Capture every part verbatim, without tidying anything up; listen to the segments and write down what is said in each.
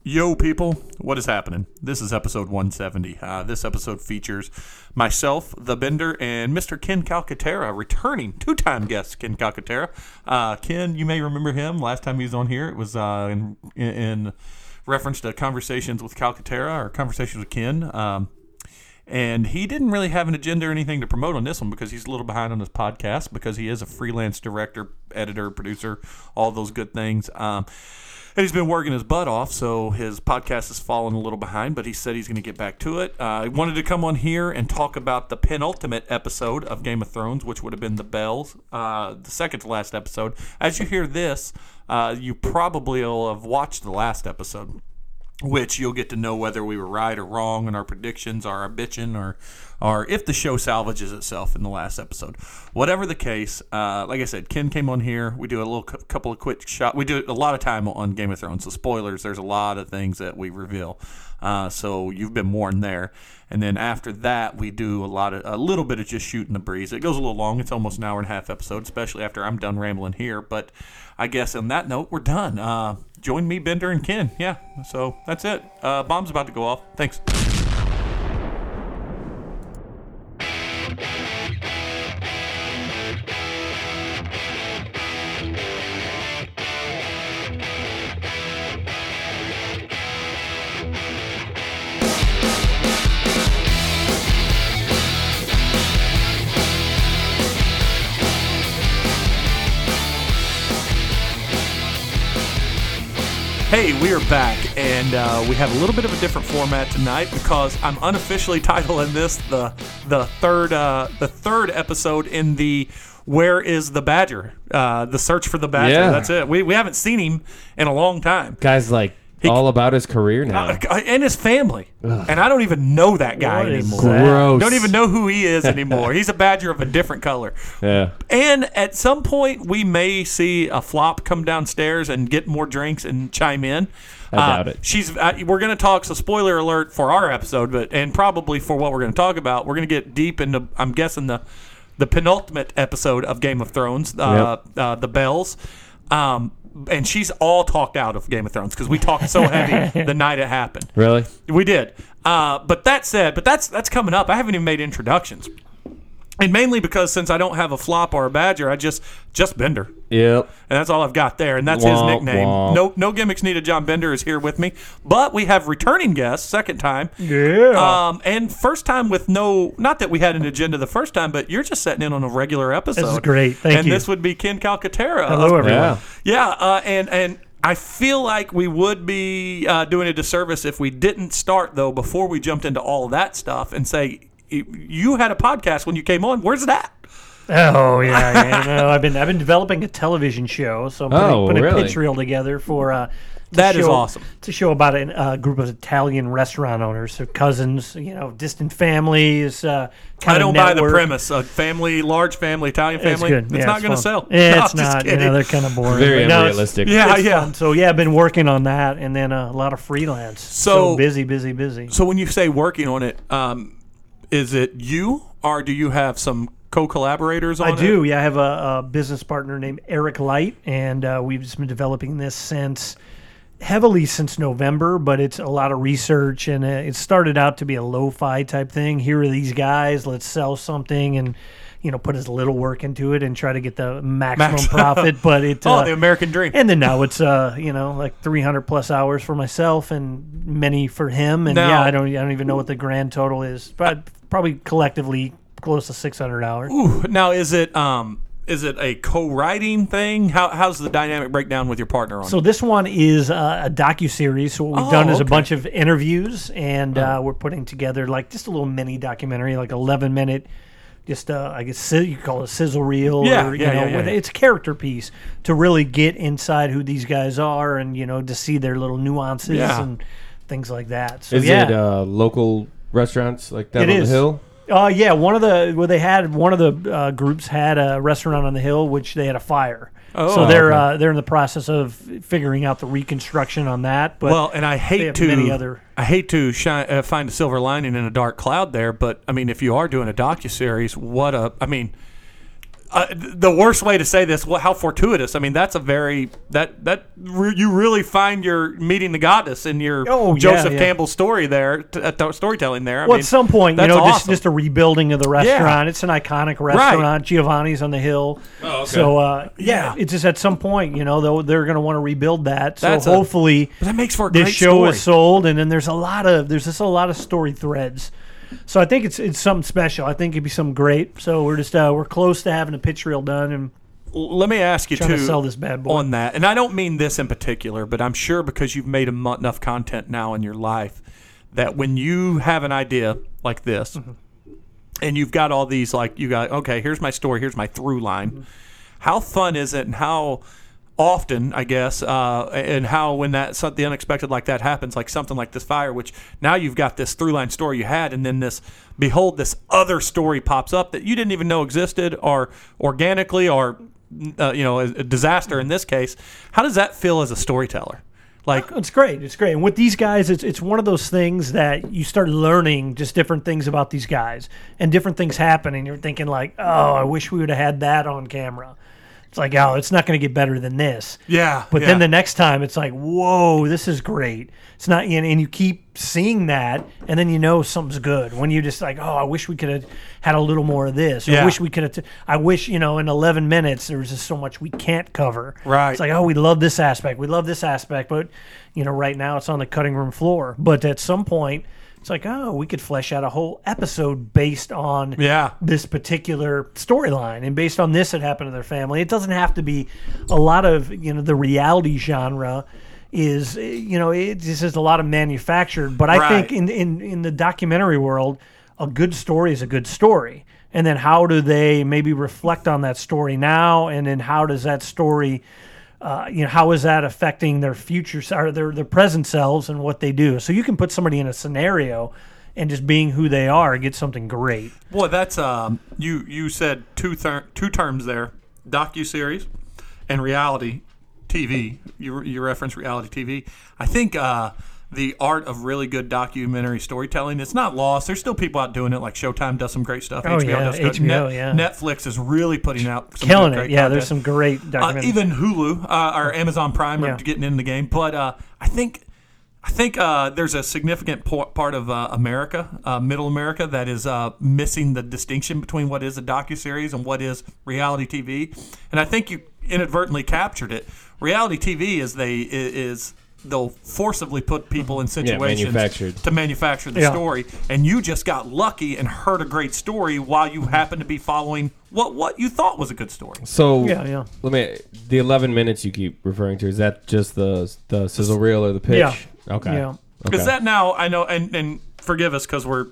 Yo, people, what is happening? This is episode one seventy. Uh, this episode features myself, The Bender, and Mister Ken Calcaterra, returning two-time guest Ken Calcaterra. Uh, Ken, you may remember him. Last time he was on here, it was uh, in, in reference to Conversations with Calcaterra, or Conversations with Ken. Um, and he didn't really have an agenda or anything to promote on this one because he's a little behind on his podcast because he is a freelance director, editor, producer, all those good things. Um And he's been working his butt off, so his podcast has fallen a little behind, but he said he's going to get back to it. Uh, he wanted to come on here and talk about the penultimate episode of Game of Thrones, which would have been The Bells, uh, the second to last episode. As you hear this, uh, you probably will have watched the last episode, which you'll get to know whether we were right or wrong in our predictions, or our bitching, or, or if the show salvages itself in the last episode. Whatever the case, uh, like I said, Ken came on here. We do a little cu- couple of quick shots. We do a lot of time on Game of Thrones, so spoilers, there's a lot of things that we reveal. Uh, so you've been warned there. And then after that, we do a lot of a little bit of just shooting the breeze. It goes a little long. It's almost an hour and a half episode, especially after I'm done rambling here. But I guess on that note, we're done. Uh, join me, Bender, and Ken. Yeah, so that's it. Uh, bomb's about to go off. Thanks. Hey, we are back, and uh, we have a little bit of a different format tonight because I'm unofficially titling this the the third uh, the third episode in the Where is the Badger? Uh, the search for the Badger. Yeah. That's it. We we haven't seen him in a long time. Guy's like He- all about his career now. Uh, and his family, Ugh. and I don't even know that guy What is anymore. that? Gross. Don't even know who he is anymore. He's a Badger of a different color. Yeah. And at some point, we may see a flop come downstairs and get more drinks and chime in. I Uh, doubt it. She's. Uh, we're going to talk. So, spoiler alert for our episode, but and probably for what we're going to talk about. We're going to get deep into. I'm guessing the the penultimate episode of Game of Thrones, uh, Yep. uh, the Bells. Um, and she's all talked out of Game of Thrones because we talked so heavy the night it happened. Really? We did. Uh, but that said, but that's that's coming up. I haven't even made introductions. And mainly because since I don't have a flop or a badger, I just just Bender. Yep. And that's all I've got there. And that's his Womp nickname. womp. No no gimmicks needed. John Bender is here with me. But we have returning guests, second time. Yeah. Um, and first time with no, not that we had an agenda the first time, but you're just setting in on a regular episode. This is great. Thank and you. this would be Ken Calcaterra. Hello, everyone. Yeah. Yeah, uh, and and I feel like we would be uh, doing a disservice if we didn't start, though, before we jumped into all that stuff and say, you had a podcast when you came on. Where's that? Oh yeah, yeah. No, I've been I've been developing a television show, so I'm putting, Oh, putting really? a pitch reel together for uh, to That is show- awesome. It's a show about a uh, group of Italian restaurant owners, so cousins, you know, distant families. Uh, kind I don't of buy the network. premise. A family, large family, Italian family. It's good. It's Yeah, not going to fun. sell. Yeah, No, it's I'm just not. You kidding. know, they're kind of boring. Very But no, it's- unrealistic. Yeah, it's yeah. fun. So yeah, I've been working on that, and then uh, a lot of freelance. So- busy, busy, busy. So when you say working on it, um, is it you or do you have some co-collaborators on I it? do. Yeah, I have a, a business partner named Eric Light, and uh, we've just been developing this since heavily since November. But it's a lot of research, and uh, it started out to be a lo-fi type thing. Here are these guys. Let's sell something, and you know, put as little work into it and try to get the maximum Max- profit. But it. Oh, uh, the American dream. and then now it's uh you know like three hundred plus hours for myself and many for him, and Now- yeah, I don't I don't even know what the grand total is, but probably collectively close to six hundred hours. Ooh, now is it um is it a co-writing thing? How how's the dynamic breakdown with your partner on So it? this one is uh, a docu-series. So what we've Oh, done is a okay. bunch of interviews, and uh, we're putting together like just a little mini documentary, like eleven minute, just uh, I guess si- you call it a sizzle reel. Yeah, or, you yeah, know, yeah, yeah, with- yeah. It's a character piece to really get inside who these guys are, and you know, to see their little nuances Yeah. and things like that. So Is yeah. it uh, local restaurants like down It on is. the hill? Uh, yeah, one of the where they had one of the uh, groups had a restaurant on the hill, which they had a fire. Oh, so they're okay. uh, they're in the process of figuring out the reconstruction on that. But Well, and I they hate have to many other. I hate to shine, uh, find a silver lining in a dark cloud there, but I mean, if you are doing a docuseries, what a I mean, Uh, the worst way to say this, well, how fortuitous. I mean, that's a very that that re- you really find your meeting the goddess in your Oh, yeah, Joseph yeah. Campbell story there, t- uh, t- storytelling there. I Well, mean, at some point, you that's know, just, awesome. just a rebuilding of the restaurant. It's an iconic restaurant. Giovanni's on the hill. Oh, okay. So, uh, yeah, Yeah. it's just at some point, you know, they'll, they're going to want to rebuild that. So That's a- hopefully, But that makes for a this great show story. is sold, and then there's a lot of there's just a lot of story threads. So I think it's it's something special. I think it'd be something great. So we're just uh, we're close to having a pitch reel done, and Let me ask you trying too to sell this bad boy. on that, and I don't mean this in particular, but I'm sure because you've made em- enough content now in your life that when you have an idea like this, Mm-hmm. and you've got all these like you got okay, here's my story, here's my through line. Mm-hmm. How fun is it, and how often, I guess, uh, and how when that something unexpected like that happens, like something like this fire, which now you've got this through line story you had, and then this behold, this other story pops up that you didn't even know existed, or organically, or uh, you know, a, a disaster in this case. How does that feel as a storyteller? Like, It's great. It's great. And with these guys, it's it's one of those things that you start learning just different things about these guys, and different things happen, and you're thinking like, oh, I wish we would have had that on camera. It's like, oh, it's not going to get better than this. yeah, But yeah. then the next time, it's like, whoa, this is great. It's not, and, and you keep seeing that, and then you know something's good. When you just like, oh, I wish we could have had a little more of this. Or Yeah. I wish we could have. T- I wish, you know, in eleven minutes there was just so much we can't cover. Right. It's like, oh, we love this aspect, we love this aspect, but you know, right now it's on the cutting room floor. But at some point, it's like, oh, we could flesh out a whole episode based on Yeah. this particular storyline, and based on this that happened to their family. It doesn't have to be a lot of, you know, the reality genre is, you know, it just is a lot of manufactured. But I Right. think in, in, in the documentary world, a good story is a good story. And then how do they maybe reflect on that story now? And then how does that story, uh, you know, how is that affecting their future or their, their present selves and what they do? So you can put somebody in a scenario and just being who they are, get something great. Boy, that's um, you. You said two thir- two terms there: docuseries and reality T V. You you reference reality T V. I think uh, the art of really good documentary storytelling, it's not lost. There's still people out doing it. Like Showtime does some great stuff. Oh, H B O yeah, does good. H B O, yeah. Netflix is really putting out some Killing good, it. great Yeah, content. there's some great Uh, documentaries. even Hulu uh, or Amazon Prime are Yeah. getting in the game. But uh, I think I think uh, there's a significant po- part of uh, America, uh, Middle America, that is uh, missing the distinction between what is a docuseries and what is reality T V. And I think you inadvertently captured it. Reality T V is they is they'll forcibly put people in situations manufactured. to manufacture the Yeah. story, and you just got lucky and heard a great story while you happened to be following what what you thought was a good story. So Yeah, yeah. let me. The eleven minutes you keep referring to, is that just the the sizzle reel or the pitch? Yeah. Okay. Yeah. Because Okay. that now I know, and, and forgive us because we're,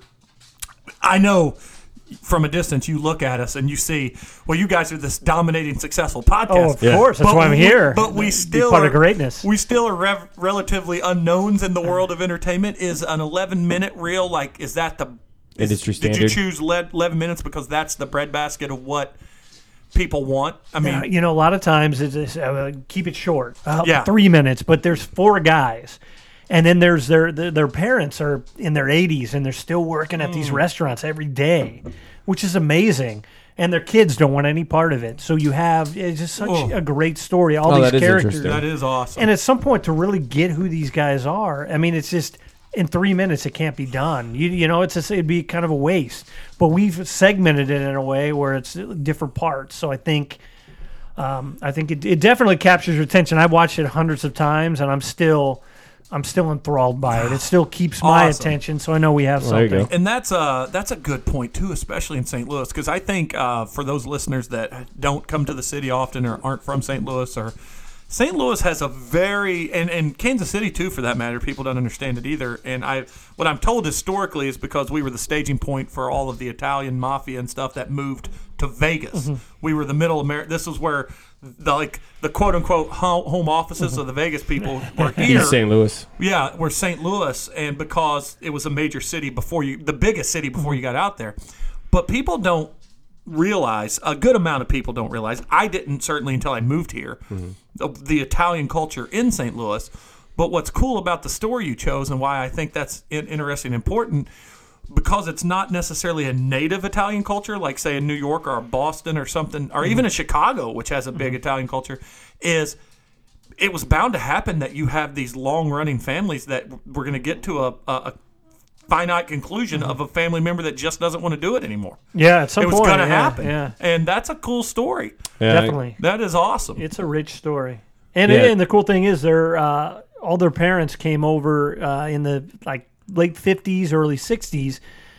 I know from a distance you look at us and you see, well, you guys are this dominating, successful podcast. Oh, of Yeah. course. That's But why I'm we- here. But we Be still part are, of greatness. We still are rev- relatively unknowns in the world of entertainment. Is an eleven minute reel like? Is that the is- Industry Did you standard? choose le- eleven minutes because that's the breadbasket of what people want? I mean, Uh, you know, a lot of times it's just, uh, keep it short. Uh, Yeah. Three minutes, but there's four guys. And then there's their, their their parents are in their eighties and they're still working at Mm. these restaurants every day, which is amazing. And their kids don't want any part of it. So you have it's just such Oh. a great story. All Oh, these that is characters. interesting. that is awesome. And at some point to really get who these guys are, I mean, it's just in three minutes it can't be done. You you know, it's just, it'd be kind of a waste. But we've segmented it in a way where it's different parts. So I think, um, I think it, it definitely captures your attention. I've watched it hundreds of times, and I'm still, I'm still enthralled by it. It still keeps my Awesome. attention. So I know we have Well, there you something. go. And that's a that's a good point too, especially in Saint Louis, because I think uh, for those listeners that don't come to the city often or aren't from Saint Louis, or Saint Louis has a very and, and Kansas City too, for that matter. People don't understand it either. And I what I'm told historically is because we were the staging point for all of the Italian mafia and stuff that moved to Vegas. We were the middle America. This is where the like the quote unquote ho- home offices of the Vegas people were here. East Saint Louis. Yeah, we're Saint Louis, and because it was a major city before you, the biggest city before you got out there. But people don't realize, a good amount of people don't realize, I didn't certainly until I moved here, the, the Italian culture in Saint Louis. But what's cool about the story you chose and why I think that's in, interesting and important, because it's not necessarily a native Italian culture, like say in New York or Boston or something, or even in Chicago, which has a big mm-hmm. Italian culture, is it was bound to happen that you have these long-running families that we're going to get to a, a, a finite conclusion mm-hmm. of a family member that just doesn't want to do it anymore. Yeah, at some it was point. going to yeah, happen. Yeah. And that's a cool story. Yeah, Definitely. That is awesome. It's a rich story. And, yeah. and the cool thing is they're, uh, all their parents came over uh, in the like late fifties, early sixties.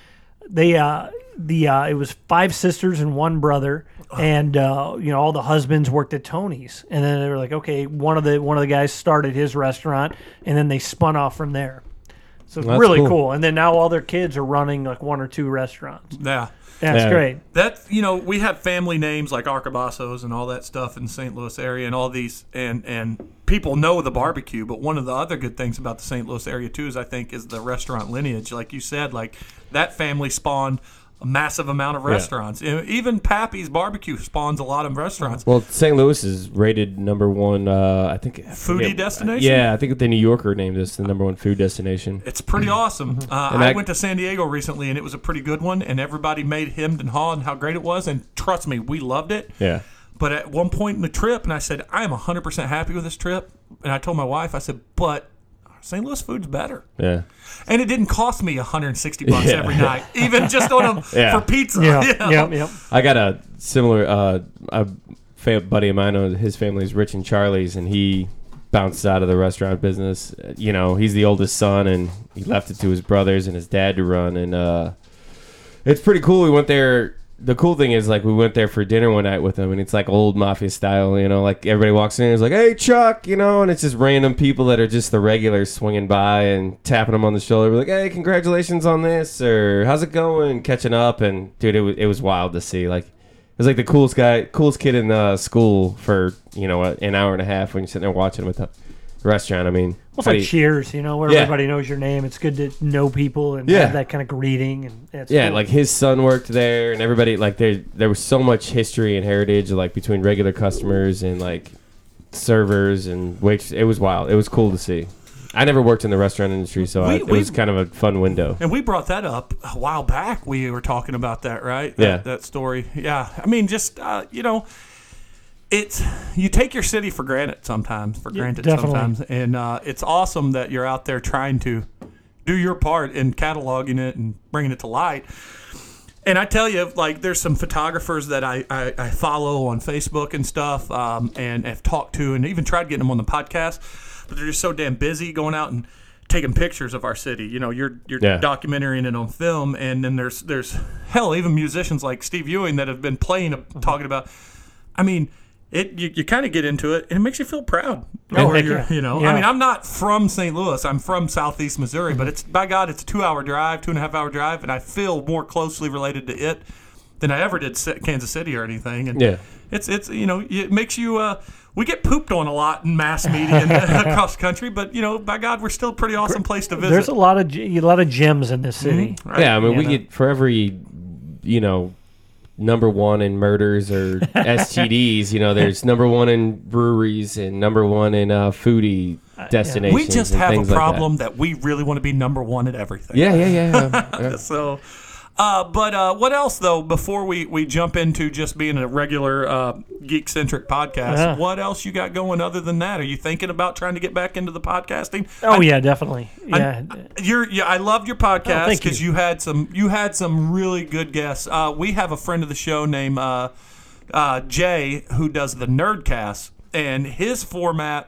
They uh, the uh, it was five sisters and one brother, and uh, you know all the husbands worked at Tony's, and then they were like, okay, one of the one of the guys started his restaurant, and then they spun off from there. So it's That's really cool. cool. And then now all their kids are running like one or two restaurants. Yeah. That's Yeah. great. That, you know, we have family names like Arcabassos and all that stuff in the Saint Louis area and all these, and, and people know the barbecue, but one of the other good things about the Saint Louis area, too, is I think is the restaurant lineage. Like you said, like that family spawned a massive amount of restaurants. Yeah. Even Pappy's Barbecue spawns a lot of restaurants. Well, Saint Louis is rated number one, uh, I think. Foodie I destination? Yeah, I think the New Yorker named this the number one food destination. It's pretty awesome. Uh, And I, I- went to San Diego recently, and it was a pretty good one, and everybody made hemmed and hawed and how great it was, and trust me, we loved it. Yeah. But at one point in the trip, and I said, I am one hundred percent happy with this trip, and I told my wife, I said, but Saint Louis food's better. Yeah. And it didn't cost me one hundred sixty bucks Yeah. every night, even just on a, Yeah. for pizza. Yeah, you know? yep, yep. I got a similar uh, a fa- buddy of mine. uh, His family's Rich and Charlie's, and he bounced out of the restaurant business. Uh, You know, he's the oldest son, and he left it to his brothers and his dad to run. And uh, it's pretty cool. We went there. The cool thing is, like, we went there for dinner one night with him, and it's like old mafia style. You know, like everybody walks in and is like, "Hey, Chuck," you know, and it's just random people that are just the regulars swinging by and tapping them on the shoulder, We're like, "Hey, congratulations on this," or "How's it going?" Catching up, and dude, it was it was wild to see. Like, it was like the coolest guy, coolest kid in uh, school for you know an hour and a half when you're sitting there watching with the restaurant. I mean, Well, it's how like do you- Cheers, you know, where Yeah. everybody knows your name. It's good to know people and Yeah. have that kind of greeting. And it's yeah, cool. like his son worked there, and everybody like there. There was so much history and heritage, like between regular customers and like servers and waitresses. It was wild. It was cool to see. I never worked in the restaurant industry, so We- I, it we- was kind of a fun window. And we brought that up a while back. We were talking about that, right? Yeah. That, that story. Yeah. I mean, just, uh, you know, it's, you take your city for granted sometimes, for Yeah, granted definitely. sometimes. And uh, it's awesome that you're out there trying to do your part in cataloging it and bringing it to light. And I tell you, like, there's some photographers that I, I, I follow on Facebook and stuff, um, and have talked to, and even tried getting them on the podcast, but they're just so damn busy going out and taking pictures of our city. You know, you're you're Yeah. documenting it on film, and then there's there's hell, even musicians like Steve Ewing that have been playing, talking about. I mean, it you, you kind of get into it, and it makes you feel proud. Oh, Or heck you're- yeah. You know, Yeah. I mean, I'm not from Saint Louis. I'm from Southeast Missouri, but it's by God, it's a two-hour drive, two and a half hour drive, and I feel more closely related to it than I ever did Sa- Kansas City or anything. And Yeah. it's it's you know it makes you. Uh, we get pooped on a lot in mass media and across the country, but you know, by God, we're still a pretty awesome place to visit. There's a lot of ge- a lot of gems in this city. Right? Yeah, I mean, You we know? get for every, you know, number one in murders or S T Ds. You know, there's number one in breweries and number one in uh, foodie destinations. We just and have a things like that. problem that. we really want to be number one at everything. Yeah, yeah, yeah. yeah. yeah. So, uh, but uh, what else though? Before we, we jump into just being a regular uh, geek centric podcast, Yeah. what else you got going other than that? Are you thinking about trying to get back into the podcasting? Oh I- yeah, definitely. Yeah. You're, yeah, I loved your podcast Oh, thank because you. you. had some you had some really good guests. Uh, we have a friend of the show named uh, uh, Jay who does the Nerdcast, and his format.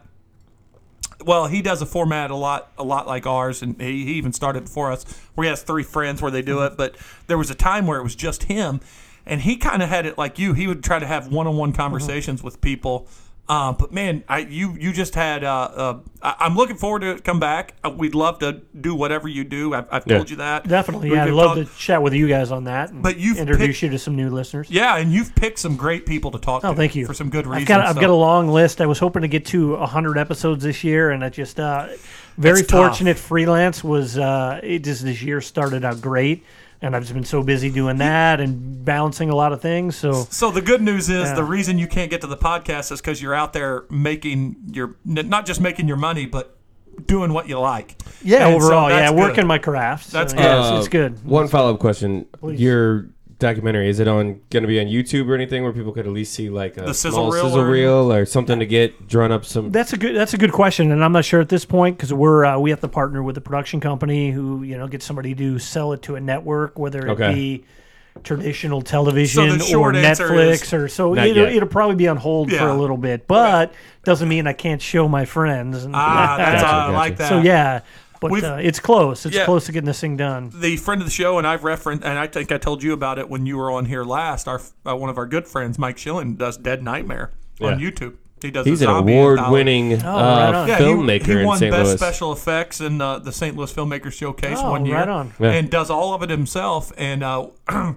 Well, he does a format a lot, a lot like ours, and he, he even started before us. Where he has three friends where they do it, but there was a time where it was just him, and he kind of had it like you. He would try to have one-on-one conversations with people. Uh, but man, I you you just had. Uh, uh, I, I'm looking forward to it come back. Uh, we'd love to do whatever you do. I've, I've Yeah. told you that. Definitely. We Yeah, I'd could love talk- to chat with you guys on that. And But you've introduce picked- you to some new listeners. Yeah, and you've picked some great people to talk to. Oh, thank you. for some good reasons. I've got I've so- got a long list. I was hoping to get to one hundred episodes this year, and I just uh, very That's tough. fortunate. Freelance was uh, it just this year started out great, and I've just been so busy doing that and balancing a lot of things. So So the good news is Yeah. the reason you can't get to the podcast is because you're out there making your n- not just making your money, but doing what you like. Yeah, And so overall, yeah, that's working good. my craft. That's so, good. yeah, it's, Uh, it's good. One follow up question: Please. Your documentary, is it on going to be on YouTube or anything where people could at least see like a The sizzle small reel sizzle or- reel or something to get drawn up some? That's a good. That's a good question, and I'm not sure at this point because we're uh, we have to partner with a production company who you know get somebody to sell it to a network, whether it Okay. be traditional television So the short or answer Netflix is or so. not It'll, yet. it'll probably be on hold for Yeah. a little bit, but doesn't mean I can't show my friends. And, Ah, that's Gotcha, I gotcha. like that. so yeah, but We've- uh, it's close. It's Yeah. close to getting this thing done. The friend of the show, and I've referenced, and I think I told you about it when you were on here last. Our uh, one of our good friends, Mike Schilling, does Dead Nightmare on Yeah. YouTube. He does. He's a an zombie award-winning right uh, on. Yeah, he- filmmaker he, won in Saint Best Louis. Special Effects in uh, the Saint Louis Filmmakers Showcase Oh, one year, right on. Yeah. and does all of it himself. And uh,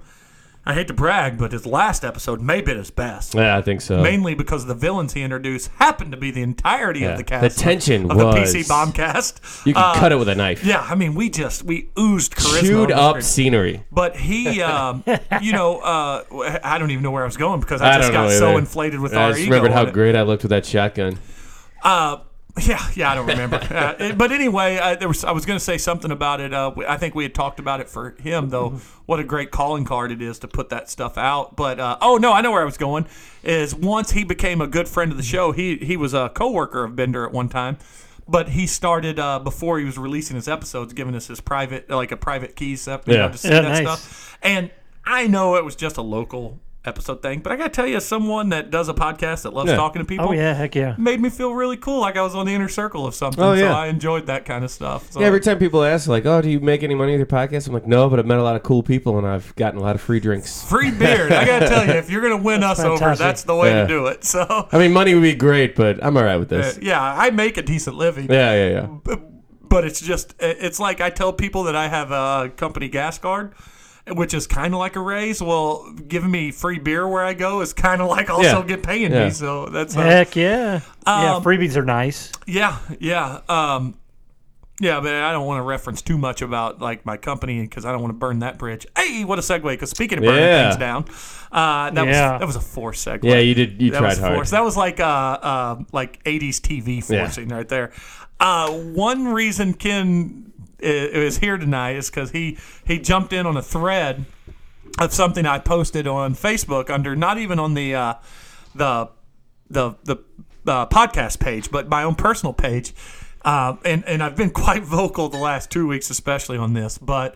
I hate to brag, but his last episode may be his best. Yeah, I think so. Mainly because the villains he introduced happened to be the entirety Yeah. of the cast. The tension of the was- P C Bombcast. You can Uh, cut it with a knife. Yeah, I mean, we just we oozed charisma. Chewed on the up screen. scenery. But he, um, you know, uh, I don't even know where I was going because I I just don't got know so either. inflated with I our just ego. remembered how on it. great I looked with that shotgun. Uh, yeah, yeah, I don't remember. uh, it- but anyway, uh, there was I was going to say something about it. Uh, we- I think we had talked about it for him, though. What a great calling card it is to put that stuff out. But uh, oh no, I know where I was going. Is once he became a good friend of the show, he he was a coworker of Bender at one time. But he started uh, before he was releasing his episodes, giving us his private, like a private keys up, you Yeah. know, to see Yeah, that nice. stuff. And I know it was just a local episode thing, but I got to tell you, as someone that does a podcast that loves Yeah. talking to people, Oh yeah, heck yeah. made me feel really cool, like I was on the inner circle of something. Oh, So yeah. I enjoyed that kind of stuff. So Yeah, every time people ask, like, oh, do you make any money with your podcast? I'm like, no, but I've met a lot of cool people and I've gotten a lot of free drinks. free beer. I got to tell you, if you're going to win us over, fantastic. that's the way Yeah. to do it. So I mean, money would be great, but I'm all right with this. yeah, I make a decent living. Yeah, yeah, yeah. But, but it's just, it's like I tell people that I have a company gas card, which is kind of like a raise. Well, giving me free beer where I go is kind of like also Yeah. get paying Yeah. me. So that's uh, Heck yeah. yeah, Um, freebies are nice. yeah, yeah, um, yeah. But I don't want to reference too much about like my company because I don't want to burn that bridge. Hey, what a segue! Because speaking of burning Yeah. things down, uh, that Yeah. was that was a forced segue. Yeah, you did. You that tried was hard. forced. That was like uh, uh, like eighties T V forcing right there. Uh, one reason Ken i- is here tonight is because he he jumped in on a thread of something I posted on Facebook under not even on the uh, the the the uh, podcast page, but my own personal page. Uh, and and I've been quite vocal the last two weeks, especially on this. But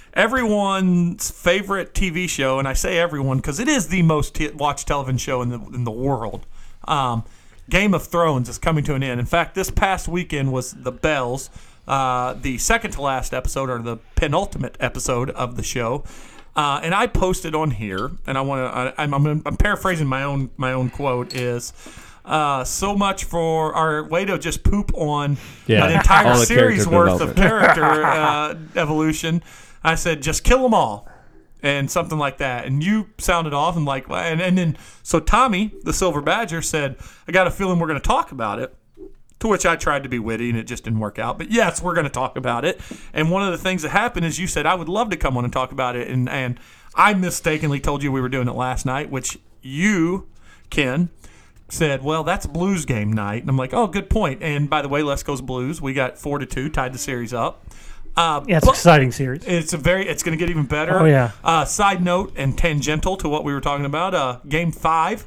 everyone's favorite T V show, and I say everyone because it is the most t- watched television show in the in the world. Um, Game of Thrones is coming to an end. In fact, this past weekend was The Bells, uh, the second to last episode, or the penultimate episode of the show. Uh, and I posted on here, and I want to. I'm, I'm, I'm paraphrasing my own my own quote is. Uh, so much for our way to just poop on Yeah. an entire All the series character worth of development. character uh, evolution. I said, just kill them all, and something like that. And you sounded off and like, and, and then so Tommy, the Silver Badger, said, I got a feeling we're going to talk about it. To which I tried to be witty, and it just didn't work out. But yes, we're going to talk about it. And one of the things that happened is you said, I would love to come on and talk about it. And, and I mistakenly told you we were doing it last night, which you, Ken, said, well, that's Blues game night. And I'm like, oh, good point. And by the way, let's go's Blues. We got four to two, tied the series up. Uh, Yeah, it's an but exciting series. it's a very, it's going to get even better. Oh, yeah. Uh, side note and tangential to what we were talking about, uh, game five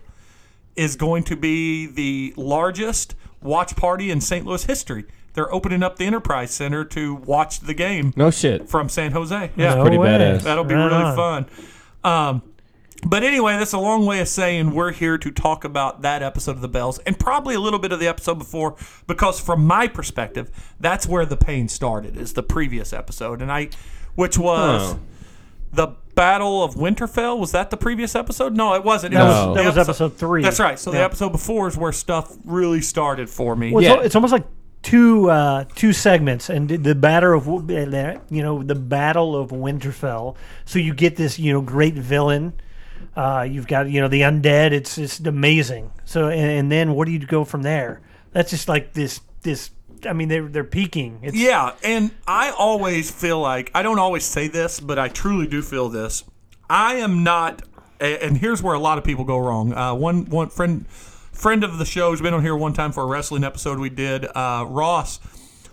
is going to be the largest watch party in Saint Louis history. They're opening up the Enterprise Center to watch the game No shit. from San Jose. Yeah, No pretty way. badass. that'll be Right really on. fun. Um, but anyway, that's a long way of saying we're here to talk about that episode of The Bells and probably a little bit of the episode before, because from my perspective, that's where the pain started, is the previous episode, and I, which was Huh. the Battle of Winterfell. Was that the previous episode? No, it wasn't. It That No. was, the that was episode three. That's right. So the Yeah. episode before is where stuff really started for me. Well, it's, Yeah. al- it's almost like two uh, two segments, and the battle of you know the Battle of Winterfell. So you get this you know great villain. Uh, you've got you know the undead. It's just amazing. So and, and then what do you go from there? That's just like this this. I mean they're they're peaking. It's, Yeah, and I always feel like, I don't always say this, but I truly do feel this. I am not, a- and here's where a lot of people go wrong. Uh, one one friend friend of the show has been on here one time for a wrestling episode we did. Uh, Ross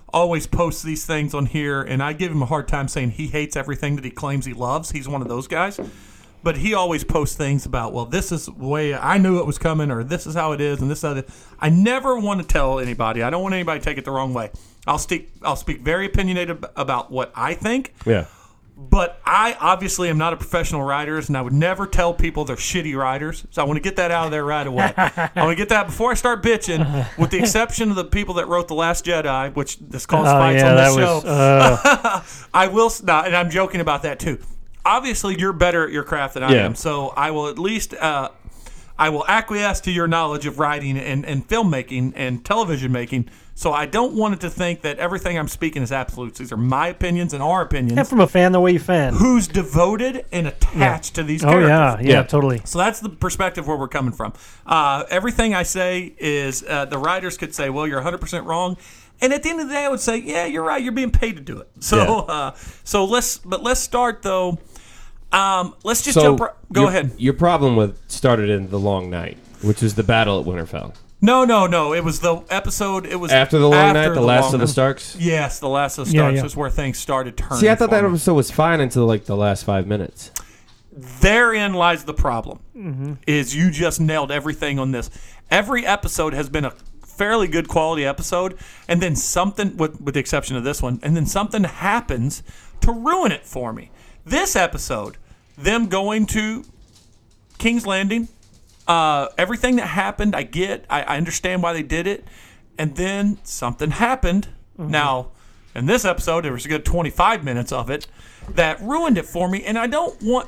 always posts these things on here, and I give him a hard time saying he hates everything that he claims he loves. He's one of those guys. But he always posts things about, well, this is the way I knew it was coming, or this is how it is, and this other. I never want to tell anybody. I don't want anybody to take it the wrong way. I'll speak. I'll speak very opinionated about what I think. Yeah. But I obviously am not a professional writer, and I would never tell people they're shitty writers. So I want to get that out of there right away. I want to get that before I start bitching, with the exception of the people that wrote The Last Jedi, which this causes Oh, fights yeah, on this that show. was, uh, I will not, and I'm joking about that too. Obviously, you're better at your craft than I Yeah. am, so I will at least uh, I will acquiesce to your knowledge of writing and, and filmmaking and television making. So I don't want it to think that everything I'm speaking is absolutes. These are my opinions and our opinions. yeah, from a fan the way you fan. Who's devoted and attached to these Oh characters. yeah, yeah, Yeah. totally. So that's the perspective where we're coming from. Uh, everything I say is uh, the writers could say, well, you're one hundred percent wrong. And at the end of the day, I would say, yeah, you're right. You're being paid to do it. So, Yeah. uh, so let's, but let's start though. Um, let's just So jump. Right, go your, ahead. Your problem with started in The Long Night, which was the battle at Winterfell. No, no, no. It was the episode. It was After The Long after Night, The Last Long of the Night. Starks? Yes, the Last of the Yeah, Starks yeah. is where things started turning. See, I thought for that me. episode was fine until like the last five minutes. Therein lies the problem. Mm-hmm. Is you just nailed everything on this. Every episode has been a fairly good quality episode, and then something, with, with the exception of this one, and then something happens to ruin it for me. This episode, them going to King's Landing, uh, everything that happened, I get, I, I understand why they did it, and then something happened. Mm-hmm. Now, in this episode, there was a good twenty-five minutes of it that ruined it for me, and I don't want.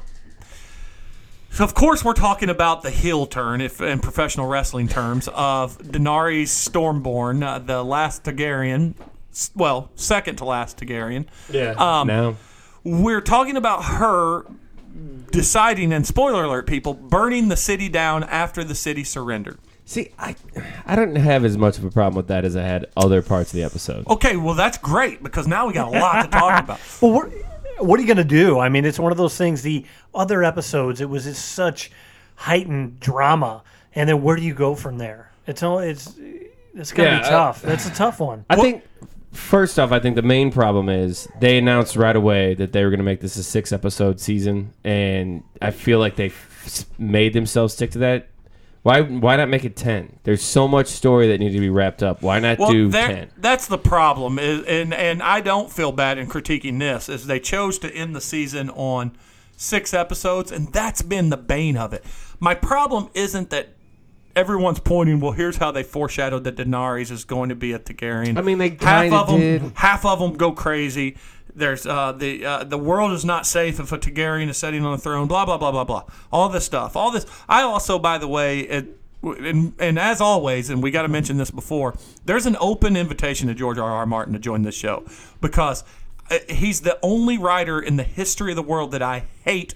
So, of course, we're talking about the heel turn, if in professional wrestling terms, of Daenerys Stormborn, uh, the last Targaryen, s- well, second to last Targaryen. Yeah. Um, now, We're talking about her deciding, and spoiler alert, people, burning the city down after the city surrendered. see, I, I don't have as much of a problem with that as I had other parts of the episode. Okay, well, that's great, because now we got a lot to talk about. Well, what, what are you going to do? I mean, it's one of those things. The other episodes, it was just such heightened drama, and then where do you go from there? It's all it's it's going to Yeah, be uh, tough. That's a tough one. I think, first off, I think the main problem is they announced right away that they were going to make this a six episode season, and I feel like they f- made themselves stick to that. Why why not make it ten? There's so much story that needed to be wrapped up. Why not Well, do there- ten? that's the problem, is, and and I don't feel bad in critiquing this, is they chose to end the season on six episodes, and that's been the bane of it. My problem isn't that everyone's pointing, well, here's how they foreshadowed that Daenerys is going to be a Targaryen. I mean, they half kinda of them, did. half of them go crazy. There's uh, the uh, the world is not safe if a Targaryen is sitting on the throne. Blah blah blah blah blah. All this stuff. All this. I also, by the way, it, and, and as always, and we got to mention this before, there's an open invitation to George R. R. Martin to join this show, because uh, he's the only writer in the history of the world that I hate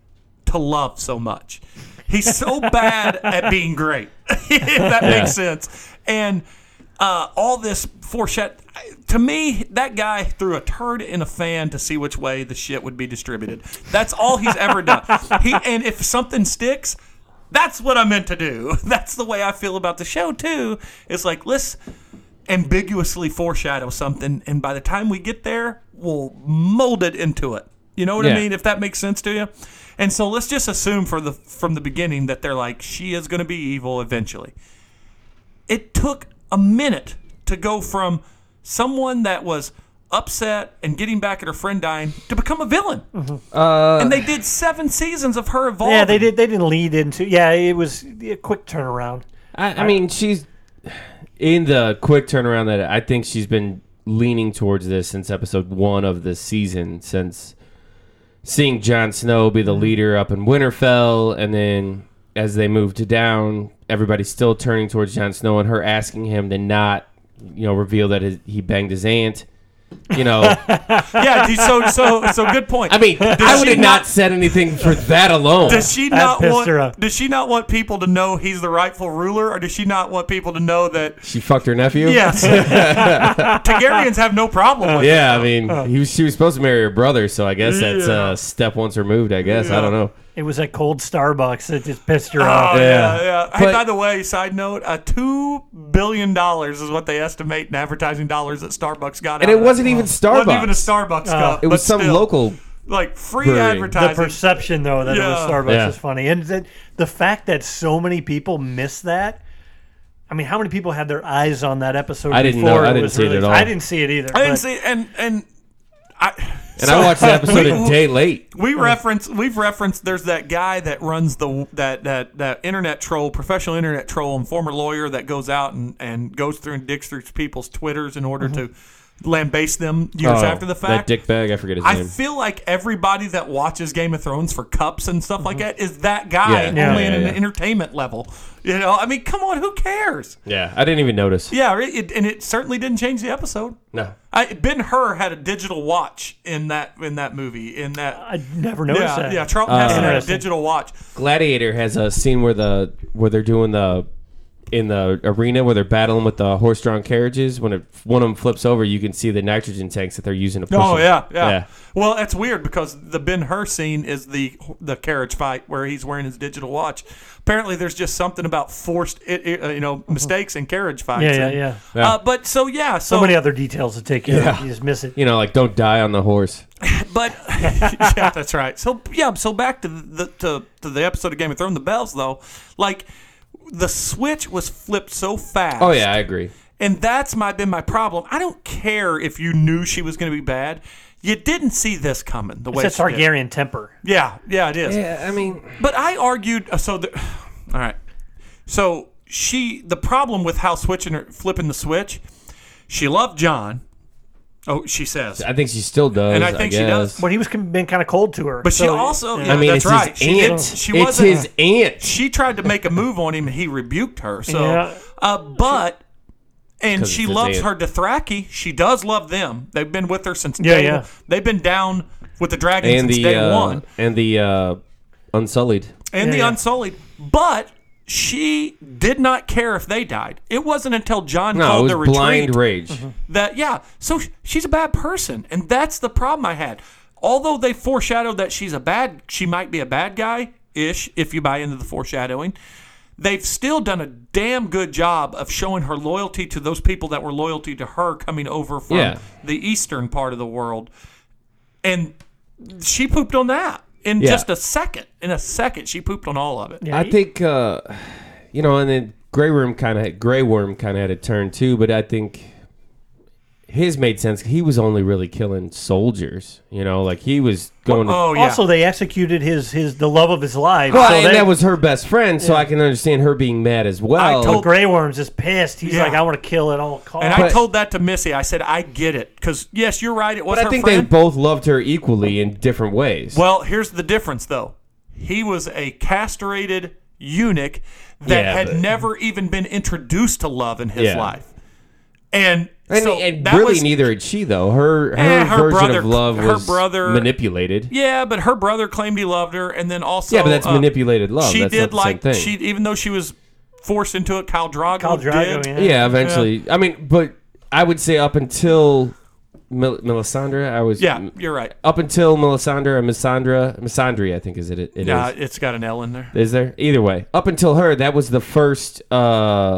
to love so much. He's so bad at being great, if that Yeah. makes sense. And uh, all this foreshadow, to me, that guy threw a turd in a fan to see which way the shit would be distributed. That's all he's ever done. He and if something sticks, that's what I meant to do. That's the way I feel about the show too. It's like, let's ambiguously foreshadow something, and by the time we get there, we'll mold it into it. You know what I Yeah. mean? If that makes sense to you. And so let's just assume for the from the beginning that they're like, she is going to be evil eventually. It took a minute to go from someone that was upset and getting back at her friend dying to become a villain. Uh, And they did seven seasons of her evolving. Yeah, they did. They didn't lead into. Yeah, it was a quick turnaround. I, I mean, she's in the quick turnaround that I think she's been leaning towards this since episode one of this season, since seeing Jon Snow be the leader up in Winterfell, and then as they moved to down, everybody's still turning towards Jon Snow, and her asking him to not, you know, reveal that his, he banged his aunt. You know, Yeah, dude, so so so good point. I mean, I would she have not said anything for that alone. Does she That not pissed her want? off. Does she not want people to know he's the rightful ruler, or does she not want people to know that? She fucked her nephew? Yes, Targaryens have no problem with. Yeah, I mean, he was, she was supposed to marry her brother, so I guess that's Yeah. uh, step once removed, I guess. I Yeah. don't know. It was that cold Starbucks that just pissed her Oh, off. yeah, yeah. Hey, But- by the way, side note, uh, two billion dollars is what they estimate in advertising dollars that Starbucks got. And out it of wasn't that. even Wasn't Starbucks. even a Starbucks cup. It was but some still, local. like free brewery. The advertising. perception, though, that it was Yeah. Starbucks Yeah. is funny. And the, the fact that so many people miss that. I mean, how many people had their eyes on that episode I didn't before know- I it didn't was see it at released? all. I didn't see it either. I didn't but- see, and and I. And I watched the episode a day late. We reference we've referenced there's that guy that runs the that that that internet troll, professional internet troll and former lawyer that goes out and, and goes through and digs through people's Twitters in order to lambaste them years Oh, after the fact. That dick bag, I forget his I name. feel like everybody that watches Game of Thrones for cups and stuff like that is that guy, Yeah. only Yeah, in yeah, an yeah. entertainment level. You know, I mean, come on, who cares? Yeah, I didn't even notice. Yeah, it, it, and it certainly didn't change the episode. No. I, Ben Hur had a digital watch in that in that movie. In that, I never noticed yeah, that. yeah, Charlton Heston had a Interesting. digital watch. Gladiator has a scene where the where they're doing the in the arena where they're battling with the horse-drawn carriages. When it, one of them flips over, you can see the nitrogen tanks that they're using to push Oh them. yeah, yeah, Yeah. Well, that's weird because the Ben Hur scene is the the carriage fight where he's wearing his digital watch. Apparently, there's just something about forced, it, it, uh, you know, mistakes in carriage fights. Yeah, yeah, And, yeah. Yeah. Uh, but so yeah, so, So many other details to take care Yeah. of. You just miss it. You know, like don't die on the horse. But yeah, that's right. So yeah, so back to the to, to the episode of Game of Thrones, the bells though, like the switch was flipped so fast. Oh yeah, I agree. And that's my been my problem. I don't care if you knew she was going to be bad. You didn't see this coming the way It's a she did. Targaryen temper. Yeah, yeah, it is. Yeah, I mean, But I argued. uh, So, the, all right. So she, the problem with how switching her, flipping the switch, she loved John. Oh, she says, I think she still does. And I think she guess. does. But he was been kind of cold to her. but she So, also. yeah. Yeah, I mean, that's it's right. his She did- aunt. She it's wasn't. his aunt. She tried to make a move on him, and he rebuked her. So, Yeah. uh, but. And 'Cause she it's his loves aunt. her Dothraki. She does love them. They've been with her since Yeah, day yeah. one. They've been down with the dragons and since the day uh, one. and the uh, Unsullied. And Yeah, the yeah. Unsullied. But she did not care if they died. It wasn't until John No, it called was the retreat blind rage. that, yeah. So sh- she's a bad person. And that's the problem I had. Although they foreshadowed that she's a bad, she might be a bad guy-ish, if you buy into the foreshadowing, they've still done a damn good job of showing her loyalty to those people that were loyalty to her coming over from Yeah. the eastern part of the world. And she pooped on that in Yeah. just a second. In a second, she pooped on all of it. Yeah, I he- think, uh, you know, and then Grey Worm kind of Grey Worm kind of had a turn too, but I think his made sense. He was only really killing soldiers, you know, like he was going. Oh, to, yeah. Also, they executed his his the love of his life. well, so and they- that was her best friend, so I can understand her being mad as well. told- Grey Worm's just pissed. He's Yeah. like, I want to kill at all costs. And I But- told that to Missy. I said, I get it. Because, yes, you're right. It was but her I think friend. they both loved her equally in different ways. Well, here's the difference, though. He was a castrated eunuch that Yeah, had but- never even been introduced to love in his Yeah. life. And, and, so and that really, was, neither had she though. Her her, Eh, her version brother- of love her was brother- manipulated. Yeah, but her brother claimed he loved her, and then also Yeah, but that's uh, manipulated love. She That's did not the like same thing. she, even though she was forced into it. Khal Drogo, Khal Drogo, did. yeah. Yeah, eventually. I mean, but I would say up until Mel- Melisandre, I was Yeah, you're right. up until Melisandre or Missandra, Missandre, I think is it. It, it Yeah, is. it's got an L in there. Is there? Either way, up until her, that was the first uh,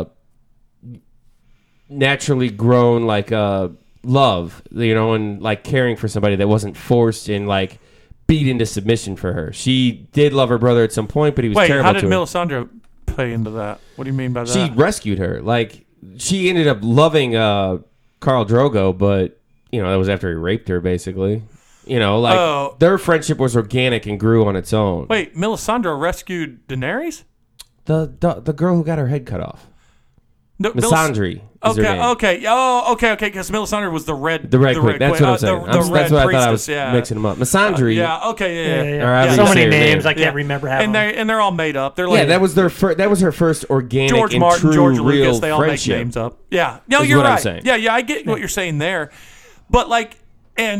naturally grown like uh, love, you know, and like caring for somebody that wasn't forced and like beat into submission for her. She did love her brother at some point, but he was Wait, terrible how did to her. Melisandre play into that? What do you mean by that? She rescued her. Like she ended up loving uh, Khal Drogo, but you know that was after he raped her, basically. You know, like Oh. their friendship was organic and grew on its own. Wait, Melisandre rescued Daenerys? The, the the girl who got her head cut off, No, Melis- Melisandre. Is her Okay, name. okay, oh, okay, okay. Because Melisandre was the red, The red queen. That's queen. what I'm Uh, saying. The, I'm- the that's red what I thought I priestess, was yeah. mixing them up. Melisandre. Yeah, okay, yeah, Yeah, yeah. yeah. Or however So you many say her names, name. I can't Yeah. remember half and of them. they and they're all made up. They're Yeah, like that was their fir- that was her first organic George and Martin, true George real Lucas. They all friendship. make names up. Yeah, no, Is you're what I'm right. saying. Yeah, yeah, I get what you're saying there, but like, and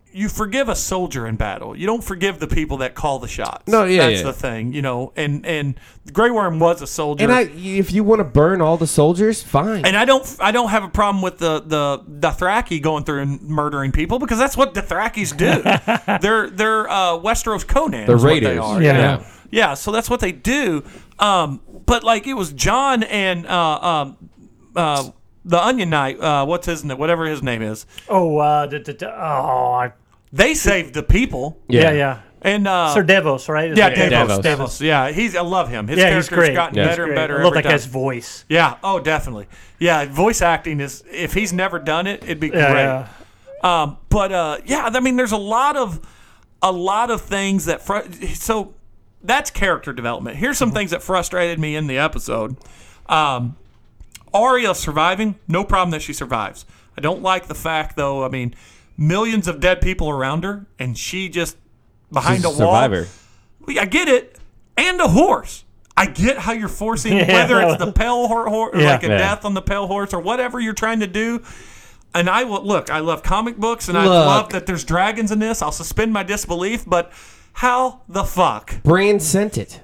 you forgive a soldier in battle. You don't forgive the people that call the shots. No, yeah, that's yeah. the thing, you know. And and Grey Worm was a soldier. And I, if you want to burn all the soldiers, fine. And I don't, I don't have a problem with the the Dothraki going through and murdering people because that's what Dothrakis do. they're they're uh, Westeros Conan. The is what raiders. they are. Yeah. you know? Yeah. yeah. So that's what they do. Um, but like it was John and uh, um, uh, the Onion Knight. Uh, what's his name? Whatever his name is. Oh, uh, da, da, da, oh, I, They saved the people. yeah, yeah. And uh, Sir Davos, right? Is yeah, it- Davos, Davos. Davos. Yeah, he's. I love him. His Yeah, he's character's great. gotten Yeah. better Great. and better. I love every that guy's time. voice. Yeah. Oh, definitely. Yeah, voice acting is. If he's never done it, it'd be Yeah, great. yeah. Um, but uh, yeah, I mean, there's a lot of a lot of things that fr- so that's character development. Here's some things that frustrated me in the episode. Um, Arya surviving, no problem that she survives. I don't like the fact though. I mean, millions of dead people around her, and she just behind She's a a wall. survivor. I get it, and a horse. I get how you're forcing Yeah. whether it's the pale horse, or Yeah. like a Yeah. death on the pale horse, or whatever you're trying to do. And I will look. I love comic books, and I Look. love that there's dragons in this. I'll suspend my disbelief, but how the fuck? Bran sent it.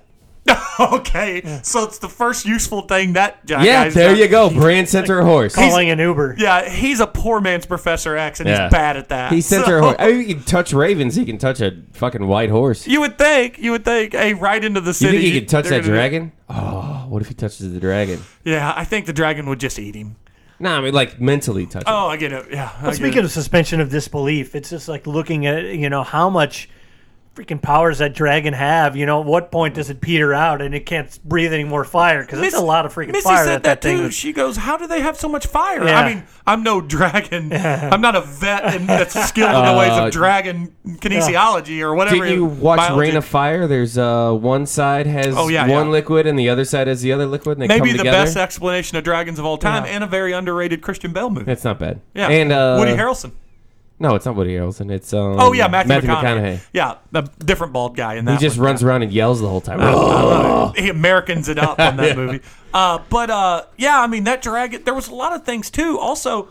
Okay, so it's the first useful thing that guy. Yeah, guy's there done. you go. Bran sent her a horse. Calling an Uber. Yeah, he's a poor man's Professor X, and Yeah. he's bad at that. He sent So- her a horse. I mean, he can touch ravens. He can touch a fucking white horse. You would think. You would think. Hey, right into the You city. think he could touch they're that gonna- dragon? Oh, what if he touches the dragon? Yeah, I think the dragon would just eat him. Nah, I mean, like mentally touch him. Oh, I get it. Yeah. I Well, get speaking it. of suspension of disbelief, it's just like looking at, you know, how much freaking powers that dragon have. You know, at what point does it peter out and it can't breathe any more fire? Because it's a lot of freaking Missy fire said that that thing too. was- She goes, "How do they have so much fire?" Yeah. I mean, I'm no dragon. I'm not a vet in, that's skilled in the ways Uh, of dragon kinesiology or whatever. Did you watch biology. Reign of Fire? There's uh, one side has Oh, yeah, one yeah. liquid and the other side has the other liquid, and they Maybe come the together. best explanation of dragons of all time, Yeah. and a very underrated Christian Bale movie. It's not bad. Yeah, and uh, Woody Harrelson. No, it's not Woody Harrelson. It's um, Oh yeah, Matthew, McConaughey. McConaughey. Yeah, the different bald guy in that. He just one. runs around and yells the whole time. I love it. He Americans it up on that movie. Uh, but uh, yeah, I mean that dragon. There was a lot of things too. Also,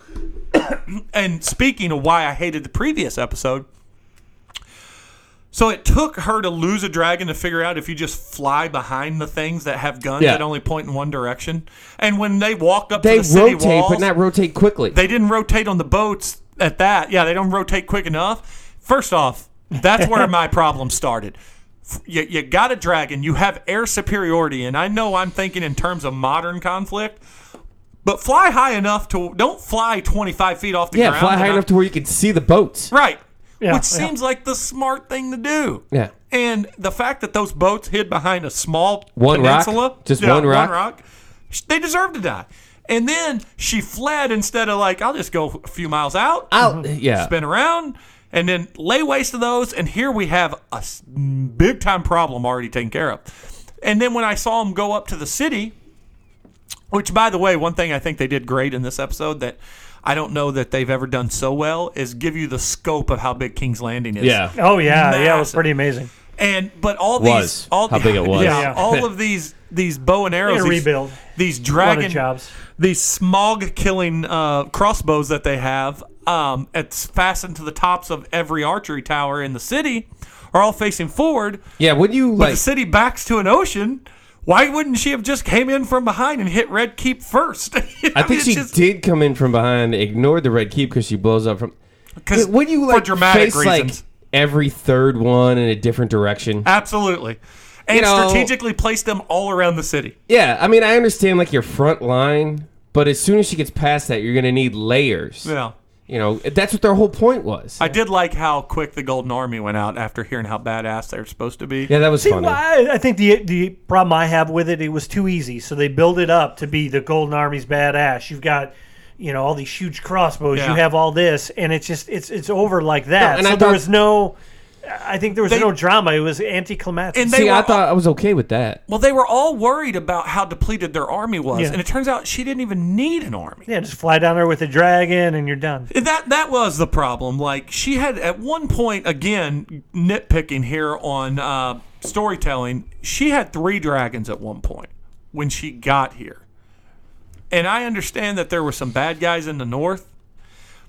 and speaking of why I hated the previous episode, so it took her to lose a dragon to figure out if you just fly behind the things that have guns Yeah. that only point in one direction. And when they walked up They to the city rotate, walls, but not rotate quickly. they didn't rotate on the boats at that. Yeah, they don't rotate quick enough. First off, that's where my problem started. F- You, you got a dragon, you have air superiority, and I know I'm thinking in terms of modern conflict, but fly high enough to don't fly twenty-five feet off the yeah, ground. fly and high not- enough to where you can see the boats. right, Yeah, which yeah. seems like the smart thing to do. Yeah. And the fact that those boats hid behind a small One rock? peninsula, Just yeah, one rock? sh- they deserve to die. And then she fled instead of like, I'll just go a few miles out, I'll, yeah. spin around, and then lay waste to those. And here we have a s- big time problem already taken care of. And then when I saw them go up to the city, which by the way, one thing I think they did great in this episode that I don't know that they've ever done so well is give you the scope of how big King's Landing is. Yeah. Oh, yeah. Yeah, it was Massive. pretty amazing. And but all Was. these all How big it was. Yeah, Yeah. all of these these bow and arrows, They these, rebuild. these A lot dragon of jobs. these smog killing uh, crossbows that they have, um, it's fastened to the tops of every archery tower in the city, are all facing forward. Yeah, when you But like the city backs to an ocean. Why wouldn't she have just came in from behind and hit Red Keep first? I think she did come in from behind, ignored the red keep because she blows up from. because When you for like dramatic face reasons. like every third one in a different direction. Absolutely, and You know- strategically place them all around the city. Yeah, I mean I understand like your front line, but as soon as she gets past that, you're gonna need layers. Yeah. You know, that's what their whole point was. I did like how quick the Golden Army went out after hearing how badass they were supposed to be. yeah, that was See, funny. I, I think the the problem I have with it, it was too easy. So they build it up to be the Golden Army's badass. You've got, you know, all these huge crossbows. Yeah. You have all this, and it's just it's it's over like that. No, and so I there thought- was no. I think there was They- no drama. It was anticlimactic. And they See, were I all- thought I was okay with that. Well, they were all worried about how depleted their army was, Yeah. and it turns out she didn't even need an army. yeah, just fly down there with a dragon, and you're done. That that was the problem. Like she had at one point, again nitpicking here on uh, storytelling, she had three dragons at one point when she got here, and I understand that there were some bad guys in the north,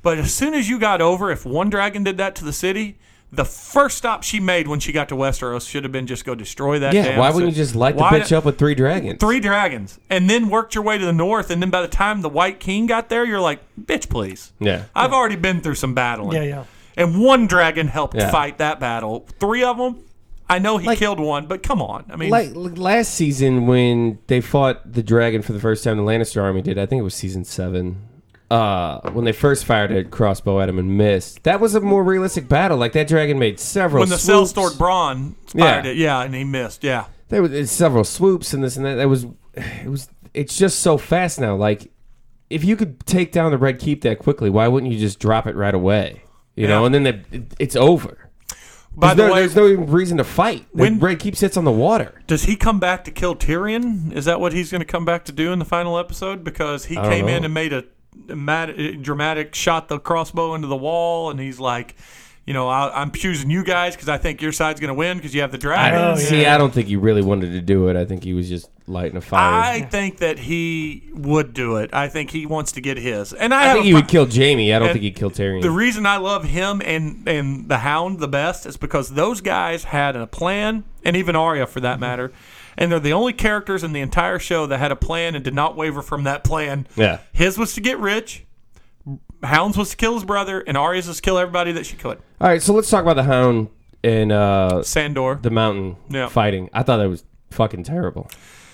But as soon as you got over, if one dragon did that to the city, the first stop she made when she got to Westeros should have been just go destroy that Yeah, damn why city. wouldn't you just light the Why bitch not- up with three dragons? Three dragons, and then worked your way to the north, and then by the time the White King got there, you're like, bitch, please. Yeah. I've already been through some battling. Yeah, yeah. And one dragon helped Yeah. fight that battle. Three of them, I know he Like- killed one, but come on. I mean, Like, like last season when they fought the dragon for the first time, the Lannister army did. I think it was season seven. Uh, when they first fired a crossbow at him and missed, that was a more realistic battle. Like that dragon made several. when the swoops. cell-stored Braun fired Yeah. it, yeah, and he missed, yeah. There was it's several swoops and this and that. That was, it was. It's just so fast now. Like, if you could take down the Red Keep that quickly, why wouldn't you just drop it right away? You know, Yeah. and then the, it, it's over. By There's the no, way, there's no even reason to fight. The when- Red Keep sits on the water. does he come back to kill Tyrion? Is that what he's going to come back to do in the final episode? Because he I don't came know. in and made a, a mad, dramatic shot the crossbow into the wall, and he's like, you know, I, I'm choosing you guys because I think your side's going to win because you have the I dragon. Oh, see. yeah. I don't think he really wanted to do it. I think he was just lighting a fire. I think that he would do it. I think he wants to get his. And I, I have think a he pro- would kill Jamie. I don't and think he'd kill Tyrion. The reason I love him and, and the Hound the best is because those guys had a plan, and even Arya for that matter. And they're the only characters in the entire show that had a plan and did not waver from that plan. Yeah. His was to get rich. Hound's was to kill his brother, and Arya's was to kill everybody that she could. All right, so let's talk about the Hound and uh, Sandor. the mountain Yeah. fighting. I thought that was fucking terrible.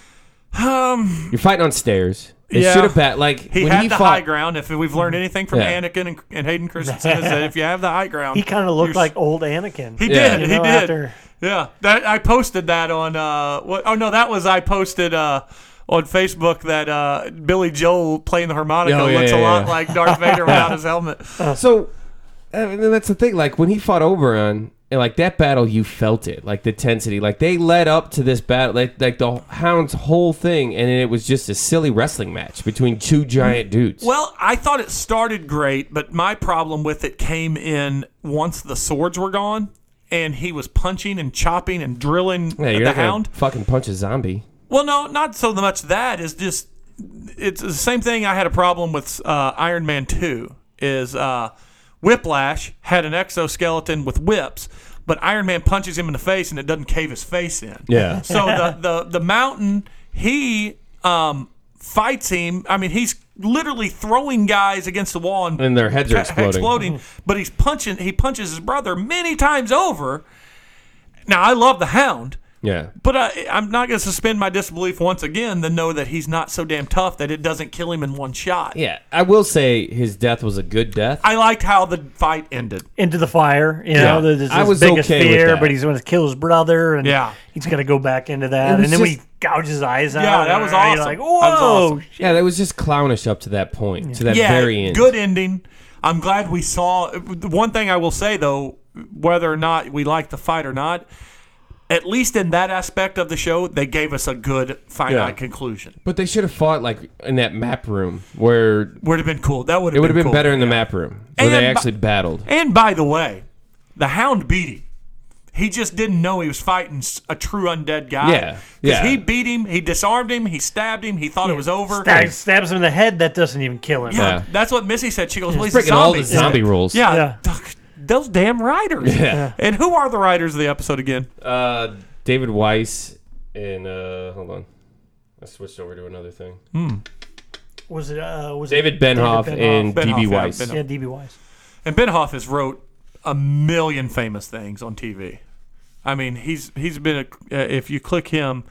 Um, You're fighting on stairs. It Yeah. should have bet like he when had he the fought. high ground. If we've learned anything from Yeah. Anakin and, and Hayden Christensen, is that if you have the high ground, He kind of looked you're- like old Anakin. He Yeah. did. You He know, did. after- Yeah. That I posted that on. Uh, what, oh no, that was I posted uh, on Facebook that uh, Billy Joel playing the harmonica Oh, yeah, looks yeah, a lot yeah. like Darth Vader without his helmet. So I mean, that's the thing. Like when he fought Oberon, and like that battle, you felt it, like the tensity. Like they led up to this battle, like like the Hound's whole thing, and it was just a silly wrestling match between two giant dudes. Well, I thought it started great, but my problem with it came in once the swords were gone, and he was punching and chopping and drilling yeah, you're the not gonna Hound. fucking punch a zombie. Well, no, not so much that. Is just it's the same thing I had a problem with uh, Iron Man two. Is uh, Whiplash had an exoskeleton with whips, but Iron Man punches him in the face and it doesn't cave his face in. Yeah. So the the the mountain he um, fights him. I mean, he's literally throwing guys against the wall and, And their heads are pa- exploding. But he's punching. He punches his brother many times over. Now I love the Hound. Yeah. But I, I'm not going to suspend my disbelief once again to know that he's not so damn tough that it doesn't kill him in one shot. Yeah. I will say his death was a good death. I liked how the fight ended. into the fire. You Yeah. know, there's his I was biggest okay with fear, that. but he's going to kill his brother, and Yeah. he's going to go back into that. was And then when he just- gouges his eyes out, Yeah, that was you're awesome. like, That whoa. was awesome. yeah, that was just clownish up to that point, to that Yeah, very end. good ending. I'm glad we saw. The one thing I will say, though, whether or not we like the fight or not, at least in that aspect of the show, they gave us a good finite Yeah. conclusion. But they should have fought like in that map room where Would have been cool. That would it have would been, have been cool. better in the map room where And they by- actually battled. And by the way, the Hound beat him. He just didn't know he was fighting s- a true undead guy. Yeah, Because yeah. he beat him, he disarmed him, he stabbed him, he thought it was over. Stab- stabs him in the head. That doesn't even kill him. Yeah, Yeah. that's what Missy said. She goes, well, he's a Breaking all the zombie. zombie rules. Yeah, Yeah. th- those damn writers. Yeah. And who are the writers of the episode again? Uh, David Weiss and uh, hold on, I switched over to another thing. Was it? Uh, was David it Benhoff David and Benhoff, D B yeah, Weiss. Benhoff. Yeah, D B Wise. And Benhoff has wrote a million famous things on T V. I mean, he's he's been a. Uh, if you click him,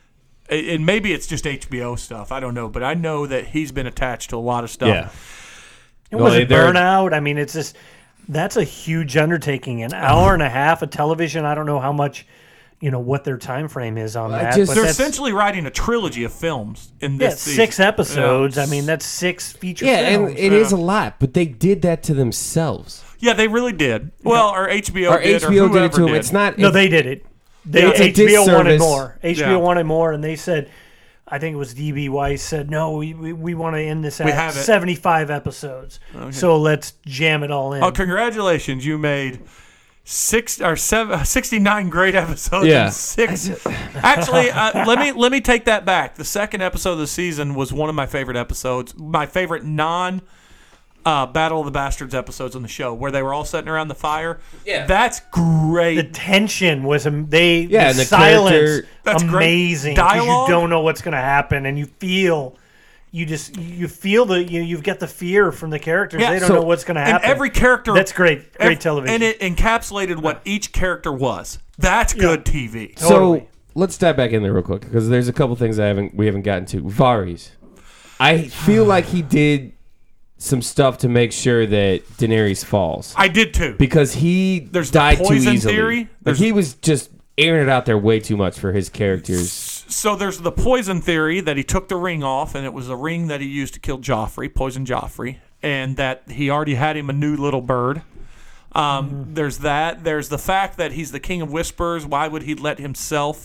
a- and maybe it's just H B O stuff. I don't know, but I know that he's been attached to a lot of stuff. Yeah, It Well, was they- it they're- burnout. I mean, it's just that's a huge undertaking. An hour and a half of television. I don't know how much, you know, what their time frame is on I that. just- but They're that's, essentially writing a trilogy of films in yeah, this season. six episodes. Yeah. I mean, that's six feature yeah, films. and it is a lot, but they did that to themselves. Yeah, they really did. Well, or H B O Or did, H B O or did whoever it to them. did. It's not. no, it's- they did it. They It's a H B O wanted disservice. more. H B O Yeah. wanted more, and they said, I think it was D B Weiss said, no, we we, we want to end this at have it. seventy-five episodes. So let's jam it all in. Oh, congratulations! You made six or seven, sixty-nine great episodes. Yeah. In six. Actually, uh, let me let me take that back. The second episode of the season was one of my favorite episodes. My favorite non uh, Battle of the Bastards episodes on the show where they were all sitting around the fire. Yeah. That's great. The tension was am- they Yeah, the and the silence character- That's great. amazing because you Dialogue? don't know what's going to happen and you feel you just you feel the you you've got the fear from the characters. Yeah, they don't so- know what's going to and happen. every character. That's great. Great ev- television. And it encapsulated what each character was. That's good T V. Totally. So let's dive back in there real quick because there's a couple things I haven't we haven't gotten to. Varys, I feel like he did some stuff to make sure that Daenerys falls I did too. because he There's the died too poison easily. theory. Like There's- he was just airing it out there way too much for his characters. So there's the poison theory that he took the ring off, and it was a ring that he used to kill Joffrey, poison Joffrey, and that he already had him a new little bird. Um, Mm-hmm. There's that. There's the fact that he's the king of whispers. Why would he let himself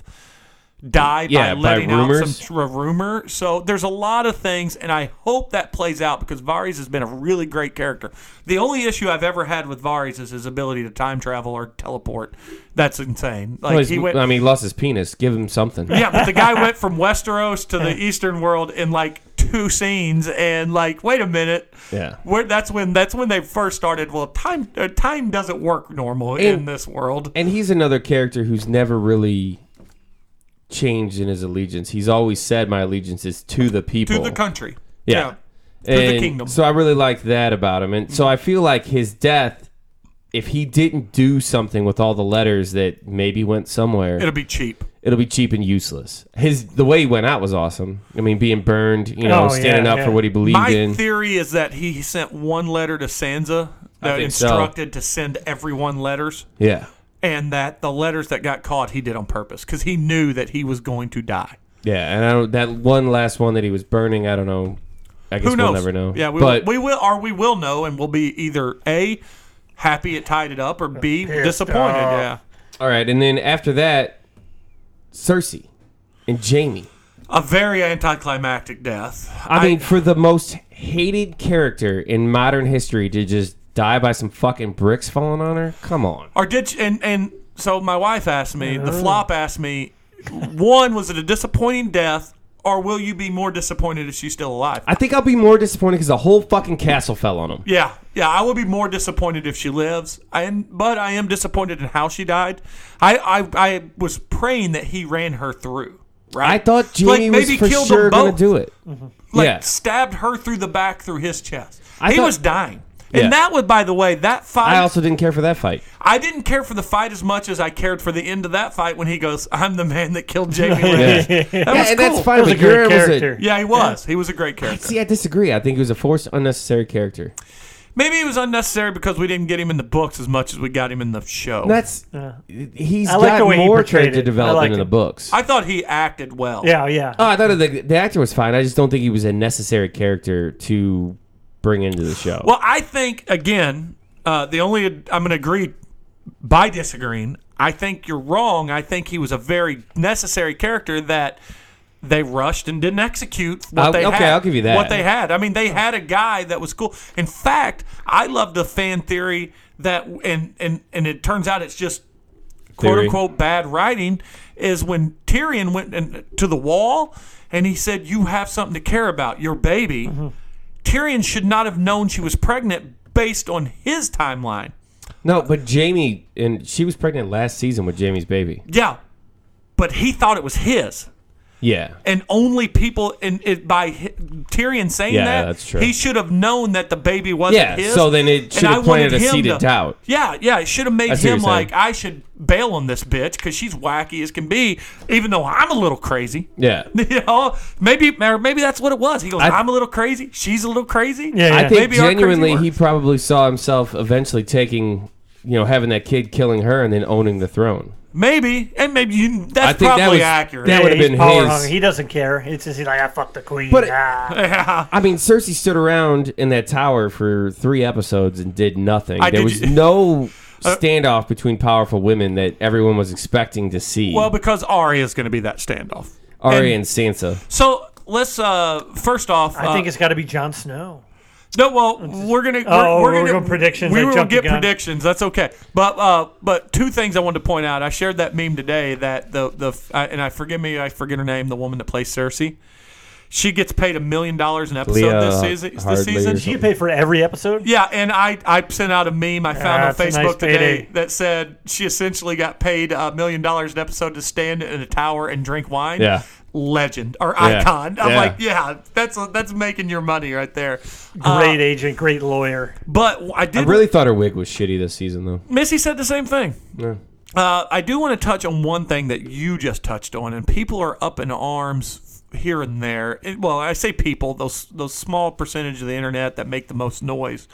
die Yeah, by by letting out rumors. some tr- rumor? So there's a lot of things, and I hope that plays out because Varys has been a really great character. The only issue I've ever had with Varys is his ability to time travel or teleport. That's insane. Like Well, he's- he went. I mean, he lost his penis. Give him something. Yeah, but the guy went from Westeros to the Eastern world in like two scenes, and like, wait a minute, Yeah. where that's when that's when they first started. Well, time uh, time doesn't work normal in And- this world. And he's another character who's never really changed in his allegiance. He's always said, "My allegiance is to the people." To the country, Yeah. to the And kingdom. So I really liked that about him. And so I feel like his death, if he didn't do something with all the letters that maybe went somewhere, It'll be cheap. it'll be cheap and useless. His the way he went out was awesome. I mean, being burned, you know, Oh, standing yeah, up yeah. for what he believed My in. theory is that he sent one letter to Sansa that think so. instructed to send everyone letters, Yeah. and that the letters that got caught he did on purpose because he knew that he was going to die. Yeah, and I don't that one last one that he was burning, I don't know. I guess Who knows? we'll never know. Yeah, we, but will, we will, or we will know, and we'll be either A, happy it tied it up, or B, Pissed disappointed. off. Yeah. all right, and then after that, Cersei and Jaime. A very anticlimactic death. I, mean, for the most hated character in modern history to just die by some fucking bricks falling on her? Come on. or did you, and and so my wife asked me, the flop asked me, one, was it a disappointing death, or will you be more disappointed if she's still alive? I think I'll be more disappointed because the whole fucking castle fell on him. Yeah, yeah, I will be more disappointed if she lives. I am, but I am disappointed in how she died. I I, I was praying that he ran her through. Right? I thought Jaime Like, was maybe for killed sure them going to both. do it. Like yeah. stabbed her through the back through his chest. I he thought- was dying. And Yeah. that was, by the way, that fight. I also didn't care for that fight. I didn't care for the fight as much as I cared for the end of that fight when he goes, "I'm the man that killed Jamie Lannister." Yeah, That yeah was and cool. that's fine. That was but a great you're able to- character. Yeah, he was. He was a great character. See, I disagree. I think he was a forced, unnecessary character. Maybe it was unnecessary because we didn't get him in the books as much as we got him in the show. That's he's I like got the way he more portrayed character it. I development liked in the it. books. I thought he acted well. Yeah, yeah. Oh, I thought the, the actor was fine. I just don't think he was a necessary character to bring into the show. Well, I think again, uh, the only I'm going to agree by disagreeing. I think you're wrong. I think he was a very necessary character that they rushed and didn't execute what I'll- they okay, had. I'll give you that. What they had. I mean, they had a guy that was cool. In fact, I love the fan theory that, and and and it turns out it's just quote Theory. unquote bad writing. Is when Tyrion went in, to the wall and he said, "You have something to care about, your baby." Mm-hmm. Tyrion should not have known she was pregnant based on his timeline. no, but Jamie, and she was pregnant last season with Jamie's baby. Yeah, but he thought it was his. Yeah. And only people, and it, by hi- Tyrion saying Yeah, that, that's true. he should have known that the baby wasn't Yeah, his. so then it And should I have planted wanted a him seed to- of doubt. Yeah, yeah, it should have made I see what him you're like, saying. I should bail on this bitch because she's wacky as can be, even though I'm a little crazy. Yeah. You know, maybe or maybe that's what it was. He goes, I- I'm a little crazy. She's a little crazy. Yeah, yeah. I think Maybe our crazy genuinely he works. probably saw himself eventually taking, you know, having that kid killing her and then owning the throne. Maybe, and maybe you, that's I think that probably was- accurate. that Yeah, would've he's been power his- hungry. He doesn't care. It's just he's like, I fucked the queen. But- ah. Yeah. I mean, Cersei stood around in that tower for three episodes and did nothing. I there did was you- no standoff between powerful women that everyone was expecting to see. Well, because Arya is going to be that standoff. Arya and- and Sansa. So let's uh first off. I think uh, it's got to be Jon Snow. no. Well, we're gonna. Oh, we're, we're gonna going predictions. We I will jumped the get gun. predictions. That's okay. But uh, but two things I wanted to point out. I shared that meme today that the the uh, and I forgive me, I forget her name. The woman that plays Cersei. She gets paid a million dollars an episode Leah this season. Hardley or This season. She get paid for every episode? Yeah, and I, I sent out a meme I found Ah, on it's a Facebook nice today payday. that said she essentially got paid a million dollars an episode to stand in a tower and drink wine. Yeah. Legend or Yeah. icon. I'm Yeah. like, yeah, that's that's making your money right there. Great Uh, agent, great lawyer. but I I did. really thought her wig was shitty this season, though. Missy said the same thing. Yeah. Uh, I do want to touch on one thing that you just touched on, and people are up in arms here and there. It- well, I say people; those those small percentage of the internet that make the most noise.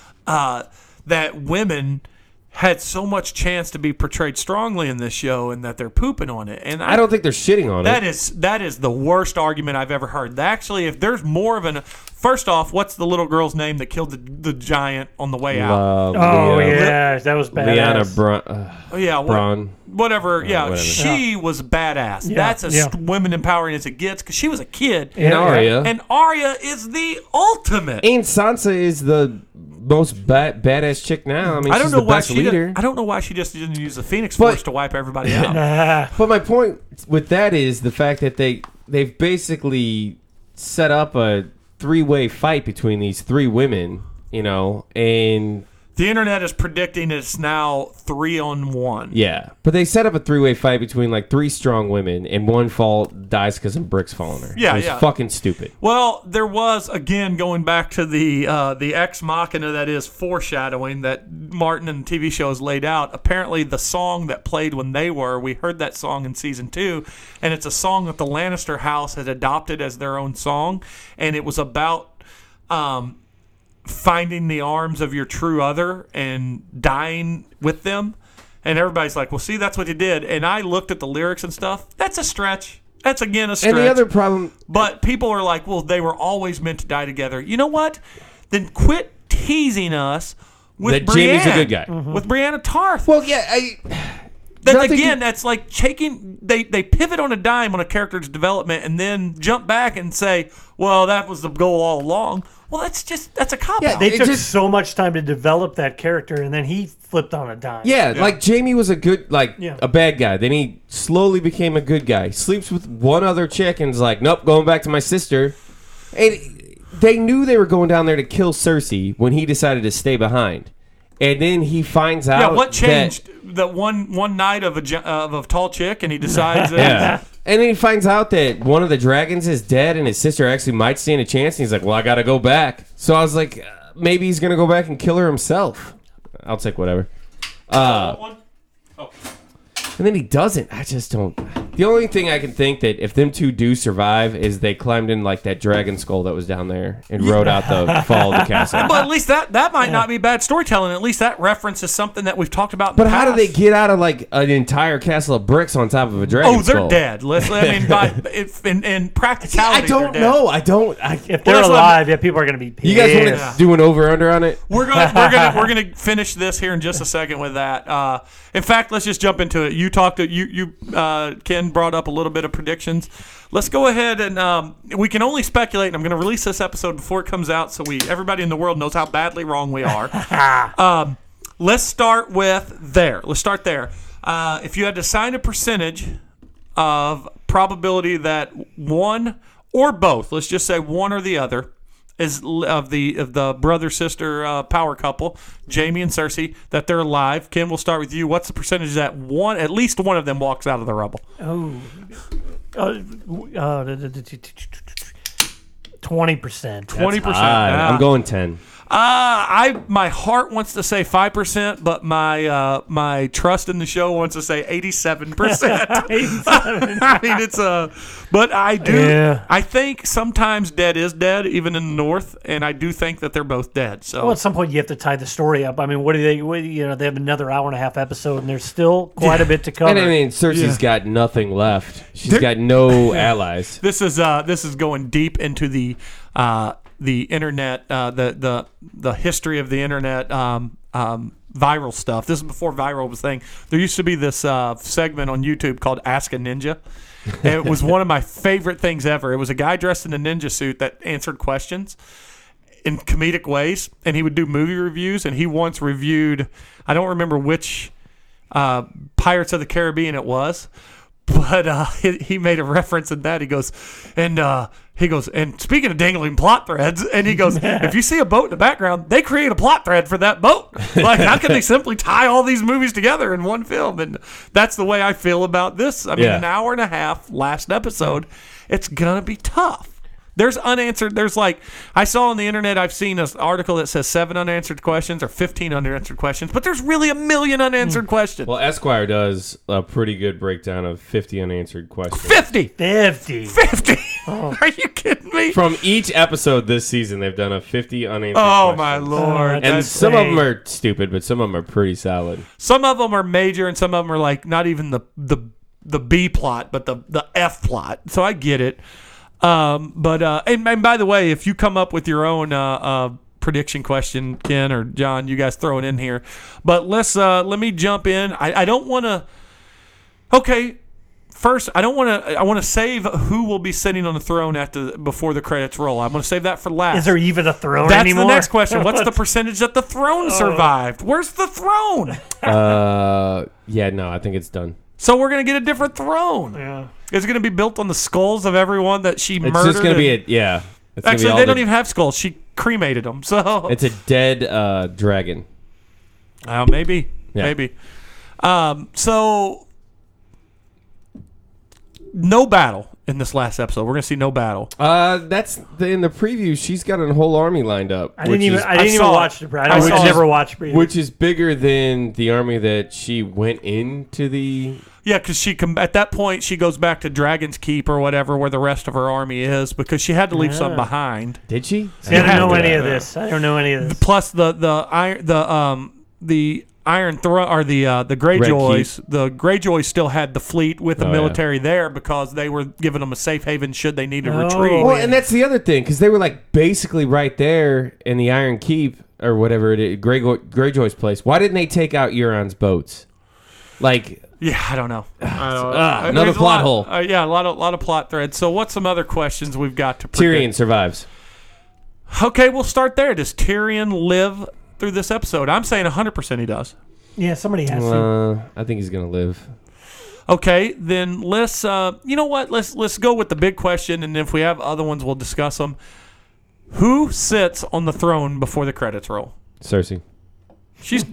Uh, that women had so much chance to be portrayed strongly in this show, and that they're pooping on it. And I, I don't think they're shitting on That it. is that is the worst argument I've ever heard. Actually, if there's more of an first off, what's the little girl's name that killed the, the giant on the way out? Uh, Oh, Leah- yeah. That was badass. Liana Braun. Uh, Oh, yeah, what, Braun. whatever. Yeah, whatever. she was badass. Yeah, That's as yeah. women empowering as it gets because she was a kid, Yeah, And Arya. and Arya is the ultimate. And Sansa is the most ba- badass chick now. I mean, I don't she's know the why best she. leader. Did, I don't know why she just didn't use the Phoenix But- Force to wipe everybody out. Ah, But my point with that is the fact that they they've basically set up a three way fight between these three women, you know, and The internet is predicting it's now three on one. yeah, but they set up a three way fight between like three strong women, and one fall dies because some bricks fall on her. Yeah, it was yeah. fucking stupid. Well, there was again going back to the uh, the ex machina that is foreshadowing that Martin and the T V show has laid out. Apparently, the song that played when they were, we heard that song in season two, and it's a song that the Lannister house had adopted as their own song, and it was about um, finding the arms of your true other and dying with them. And everybody's like, well, see, that's what he did. And I looked at the lyrics and stuff. That's a stretch. That's, again, a stretch. And the other problem, But people are like, well, they were always meant to die together. You know what? Then quit teasing us with That Brienne. Jaime's a good guy. With Brianna Tarth. well, yeah, I. That, nothing again, can- that's like taking, they, they pivot on a dime on a character's development and then jump back and say, well, that was the goal all along. Well, that's just, that's a cop Yeah, out. they It took just- so much time to develop that character, and then he flipped on a dime. Yeah, like Jamie was a good, like Yeah. a bad guy. Then he slowly became a good guy. Sleeps with one other chick and is like, nope, going back to my sister. And they knew they were going down there to kill Cersei when he decided to stay behind. And then he finds out. yeah, what that- changed? That one one night of a, ge- of a tall chick and he decides that Yeah. And then he finds out that one of the dragons is dead and his sister actually might stand a chance. And he's like, well, I got to go back. So I was like, uh, maybe he's going to go back and kill her himself. I'll take whatever. Uh, one. and then he doesn't. I just don't. The only thing I can think that if them two do survive is they climbed in like that dragon skull that was down there and rode out the fall of the castle. But at least that that might not be bad storytelling. At least that references something that we've talked about. In But the how do past. they get out of like an entire castle of bricks on top of a dragon Oh, they're skull? dead. Listen, I mean, by if in, in practicality, I don't they're dead. know. I don't. I, If they're that's what alive, yeah, people are going to be pissed. you guys want to Yeah. do an over under on it? We're gonna we're gonna we're gonna finish this here in just a second with that. Uh, in fact, let's just jump into it. You talked to you you uh, Ken brought up a little bit of predictions. Let's go ahead and um, we can only speculate. And I'm going to release this episode before it comes out, so we everybody in the world knows how badly wrong we are. um, let's start with there. Let's start there. Uh, if you had to assign a percentage of probability that one or both, let's just say one or the other, is l- of the of the brother sister uh, power couple, Jamie and Cersei, that they're alive. Ken, we'll start with you. What's the percentage that one, at least one of them, walks out of the rubble? Oh, uh, uh, twenty percent. Twenty percent. I'm going ten. Uh, I my heart wants to say five percent, but my uh, my trust in the show wants to say eighty-seven percent. I mean, it's a, but I do. Yeah. I think sometimes dead is dead, even in the North, and I do think that they're both dead. So Well, at some point you have to tie the story up. I mean, what do they? What, you know, they have another hour and a half episode, and there's still quite a bit to cover. And I mean, Cersei's Yeah. got nothing left. She's There- got no allies. this is uh this is going deep into the uh the internet, uh the the the history of the internet, um um viral stuff. This is before viral was a thing. There used to be this uh segment on YouTube called Ask a Ninja. And it was one of my favorite things ever. It was a guy dressed in a ninja suit that answered questions in comedic ways, and he would do movie reviews. And he once reviewed, I don't remember which uh, Pirates of the Caribbean it was, But uh, he, he made a reference in that. He goes, and uh, he goes, and speaking of dangling plot threads, and he goes, if you see a boat in the background, they create a plot thread for that boat. Like, how can they simply tie all these movies together in one film? And that's the way I feel about this. I mean, Yeah. an hour and a half, last episode, it's going to be tough. There's unanswered. There's like, I saw on the internet, I've seen an article that says seven unanswered questions or fifteen unanswered questions, but there's really a million unanswered questions. Well, Esquire does a pretty good breakdown of fifty unanswered questions. fifty! fifty. fifty! Are you kidding me? From each episode this season, they've done a fifty unanswered Oh, questions. my Lord. And And That's- some of insane. them are stupid, but some of them are pretty solid. some of them are major and some of them are like not even the, the, the B plot, but the, the F plot. So I get it. Um, but, uh, and, and by the way, if you come up with your own, uh, uh, prediction question, Ken or John, you guys throw it in here. But let's, uh, let me jump in. I, I don't want to, okay. First, I don't want to, I want to save who will be sitting on the throne at the, before the credits roll. I'm going to save that for last. Is there even a throne That's anymore? the next question. What's the percentage that the throne survived? Where's the throne? Uh, yeah, no, I think it's done. So we're going to get a different throne. Yeah. It's going to be built on the skulls of everyone that she It's murdered. just gonna be and- a yeah. It's gonna be Actually, all they the- don't even have skulls. She cremated them. So It's a dead uh, dragon. uh, maybe, Yeah. maybe. Um, so no battle in this last episode. We're going to see no battle. Uh, that's the, in the preview. She's got a whole army lined up, I didn't which even. is, I didn't I even saw watch it. the. I I don't. saw I it. never watched previews. which is bigger than the army that she went into the. Yeah, because she com- at that point she goes back to Dragon's Keep or whatever, where the rest of her army is, because she had to leave Yeah. something behind. Did she? See, I had don't know to. any of this. I don't know any of this. Plus the the iron the um the Iron Throne or the uh, the Greyjoys. The Greyjoys still had the fleet with the Oh, military there because they were giving them a safe haven should they need to Oh. retreat. Well, and that's the other thing, because they were like basically right there in the Iron Keep or whatever it is, Greyjo- Greyjoy's place. Why didn't they take out Euron's boats? Like, Yeah, I don't know. I don't know. Ah, Uh, another there's a plot lot- hole. Uh, yeah, a lot of lot of plot threads. So, what's some other questions we've got to predict? Tyrion survives. Okay, we'll start there. Does Tyrion live through this episode? I'm saying one hundred percent he does. Yeah, somebody has to. Uh, I think he's gonna live. Okay, then let's. Uh, you know what? Let's let's go with the big question, and if we have other ones, we'll discuss them. Who sits on the throne before the credits roll? Cersei. She's.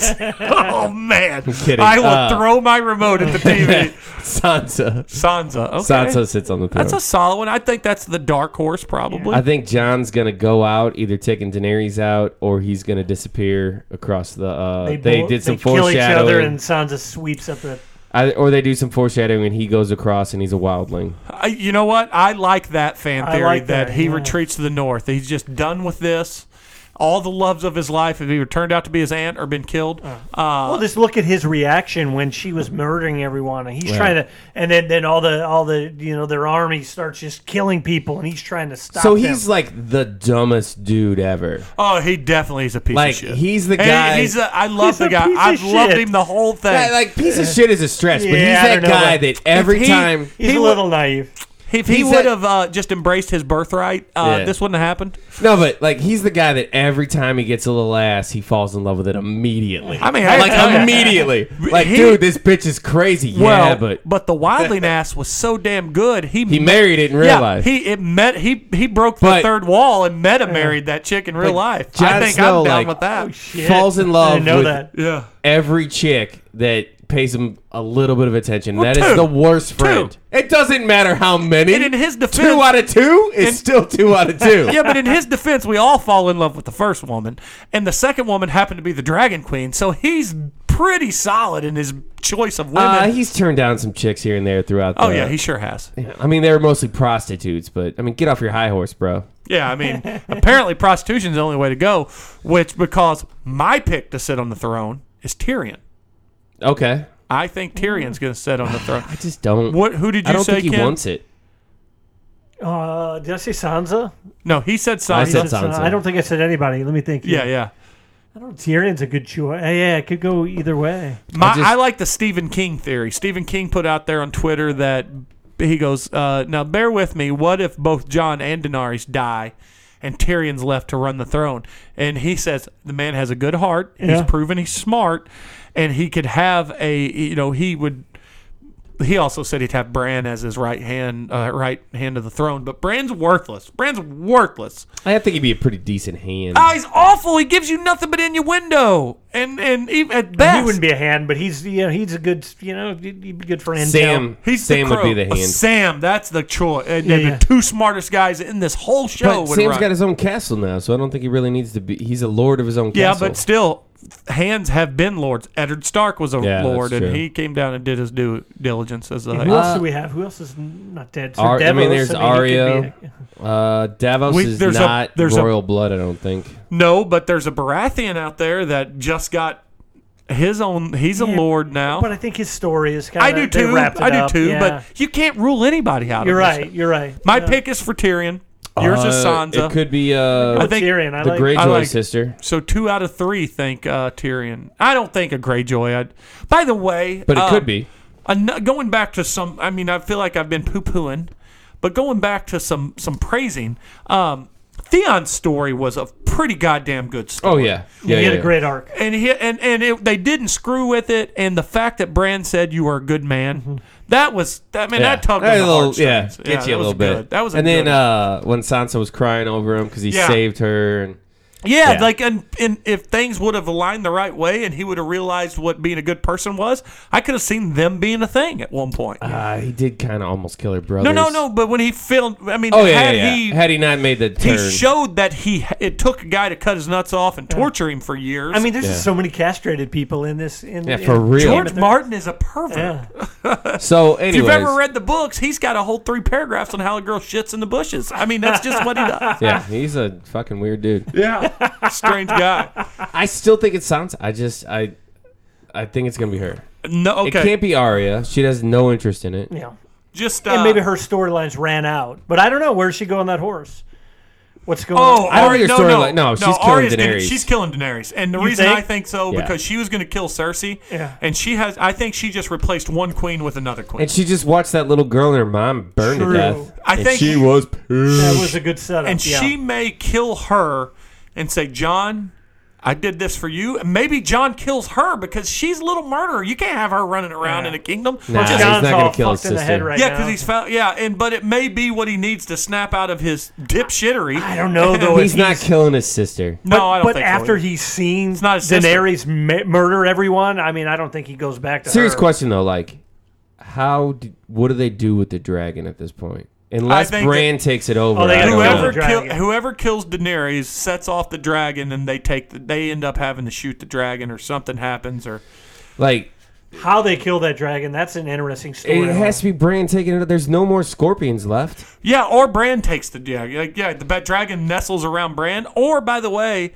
Oh man! kidding. I will Uh, throw my remote at the T V. Sansa. Sansa. Okay. Sansa sits on the throne. That's a solid one. I think that's the dark horse, probably. I think John's gonna go out, either taking Daenerys out, or he's gonna disappear across the. Uh, they both- did some they kill each other, foreshadowing, and Sansa sweeps up the. I, or they do some foreshadowing, and he goes across, and he's a wildling. I, you know what? I like that fan I theory like that, that, he yeah. retreats to the north. He's just done with this. All the loves of his life have either turned out to be his aunt or been killed. Uh, Well, just look at his reaction when she was murdering everyone. And he's Yeah. trying to, and then, then all the all the you know their army starts just killing people, and he's trying to stop. So them. he's like the dumbest dude ever. oh, he definitely is a piece Like, of shit. he's the Hey, guy- he's a, I love He's the a guy. piece of I've loved shit. him the whole thing. Yeah, like piece of shit is a stretch, but Yeah, he's I that don't know guy about- that every he- time. he's he a would- little naive. if he he's would a- have uh, just embraced his birthright, uh, Yeah. this wouldn't have happened. No, but like he's the guy that every time he gets a little ass, he falls in love with it immediately. I mean, like I- immediately. Like, He- dude, this bitch is crazy. Well, yeah, but the wildling ass was so damn good. He he married it in real yeah, life. he it met he he broke the But- third wall and meta married that chick in real But life. Jon I think Snow, I'm down like- with that. Oh, shit. Falls in I love didn't know with that. yeah. every chick that pays him a little bit of attention. Well, that is two. the worst friend. Two. It doesn't matter how many. And in his defense, two out of two is in- still two out of two. yeah, but in his defense, we all fall in love with the first woman, and the second woman happened to be the Dragon Queen. So he's pretty solid in his choice of women. Uh, he's turned down some chicks here and there throughout. The, oh yeah, he sure has. I mean, they were mostly prostitutes, but I mean, get off your high horse, bro. Yeah, I mean, apparently prostitution is the only way to go. Which because my pick to sit on the throne is Tyrion. Okay, I think Tyrion's going to sit on the throne. I just don't. What? Who did you I don't say, think he Ken? wants it. Uh, did I say Sansa? No, he said I Sansa. said Sansa. Sansa. I don't think I said anybody. Let me think. Yeah, yeah. I don't know. Tyrion's a good choice. Uh, yeah, it could go either way. My, I, just- like the Stephen King theory. Stephen King put out there on Twitter that he goes, uh, now bear with me. What if both Jon and Daenerys die and Tyrion's left to run the throne? And he says the man has a good heart. Yeah. He's proven he's smart, and he could have a, you know, he would he also said he'd have Bran as his right hand, uh, right hand of the throne. But Bran's worthless. Bran's worthless. I think he'd be a pretty decent hand. Ah, he's awful. He gives you nothing but innuendo, and and even at best, He wouldn't be a hand, but he's you know he's a good you know he'd be good for intel. Sam, he's Sam the would be crow. the hand. Sam, that's the choice. And Yeah, the yeah. two smartest guys in this whole show. But would Sam's run. got his own castle now, so I don't think he really needs to be. He's a lord of his own Yeah, castle. but still, hands have been lords. Eddard Stark was a Yeah, that's lord, and true. he came down and did his due diligence as a. And who else Uh, do we have? Who else is not dead? Ar- I mean, Devos, there's he could Arya. be a- uh, Davos We- is there's a- not there's a- royal blood, I don't think. No, but there's a Baratheon out there that just got his own. He's a Yeah, lord now. But I think his story is kind I of. do too. I do too. But you can't rule anybody out you're of this. right. You're right. My Yeah. pick is for Tyrion. Yours is Uh, Sansa. It could be uh, I think Tyrion. I the like. Greyjoy I like- sister, So two out of three think uh, Tyrion. I don't think a Greyjoy. I'd, by the way, but it uh, could be. an- going back to some. I mean, I feel like I've been poo pooing, but going back to some some praising. Um, Theon's story was a pretty goddamn good story. Oh yeah, yeah, he yeah. had a great arc. And he and and it, they didn't screw with it. And the fact that Bran said you were a good man, Mm-hmm. that was. I mean, Yeah. that tugged That on the little- yeah, heartstrings. gets you that a little was bit. good. That was a and then good uh, when Sansa was crying over him because he Yeah. saved her, and Yeah, Yeah. like and, and if things would have aligned the right way and he would have realized what being a good person was, I could have seen them being a thing at one point. uh, he did kind of almost kill her brother. no, no, no. But when he filmed, I mean, Oh yeah, had yeah, yeah. he Had he not made the turn, he showed that he it took a guy to cut his nuts off and torture him for years. I mean, there's Yeah. just so many castrated people in this. In, Yeah, in for real. Game George of Thrones. Martin is a pervert. Yeah. so If you've anyways, ever read the books, he's got a whole three paragraphs on how a girl shits in the bushes. I mean, that's just what he does. yeah, he's a fucking weird dude. Yeah, strange guy. I still think it sounds. I just I, I think it's gonna be her. No, It okay. can't be Arya. She has no interest in it. Yeah. Just uh, And maybe her storylines ran out, but I don't know. Where's she go on that horse? What's going Oh, on? I don't Arya, think her no, no, storyline- no, she's killing Arya's gonna- Daenerys. she's killing Daenerys, and the You reason think? I think so Yeah. because she was going to kill Cersei, Yeah. and she has. I think she just replaced one queen with another queen. And she just watched that little girl and her mom burn True. to death. I and think- she was pissed. That was a good setup. and yeah. she may kill her and say, John, I did this for you. And maybe John kills her because she's a little murderer. You can't have her running around Yeah. in a kingdom. Nah, Just- he's John's not all gonna kill his fucked in the sister. head right yeah, now. because he's found. Yeah, and but it may be what he needs to snap out of his dipshittery. I don't know though. He's if not killing his sister. No, But, I don't but think so after either. he's seen not his sister. Daenerys ma- murder everyone, I mean, I don't think he goes back to Serious her. question though, like, how? Do, what do they do with the dragon at this point? Unless think Bran takes it over. Oh, they I gotta don't go know. Whoever, the kill, dragon. whoever kills Daenerys sets off the dragon, and they take the, they end up having to shoot the dragon, or something happens, or Like, How they kill that dragon, that's an interesting story. it has to be Bran taking it. There's no more scorpions left. yeah, or Bran takes the yeah, like, yeah, the bad dragon nestles around Bran, or by the way,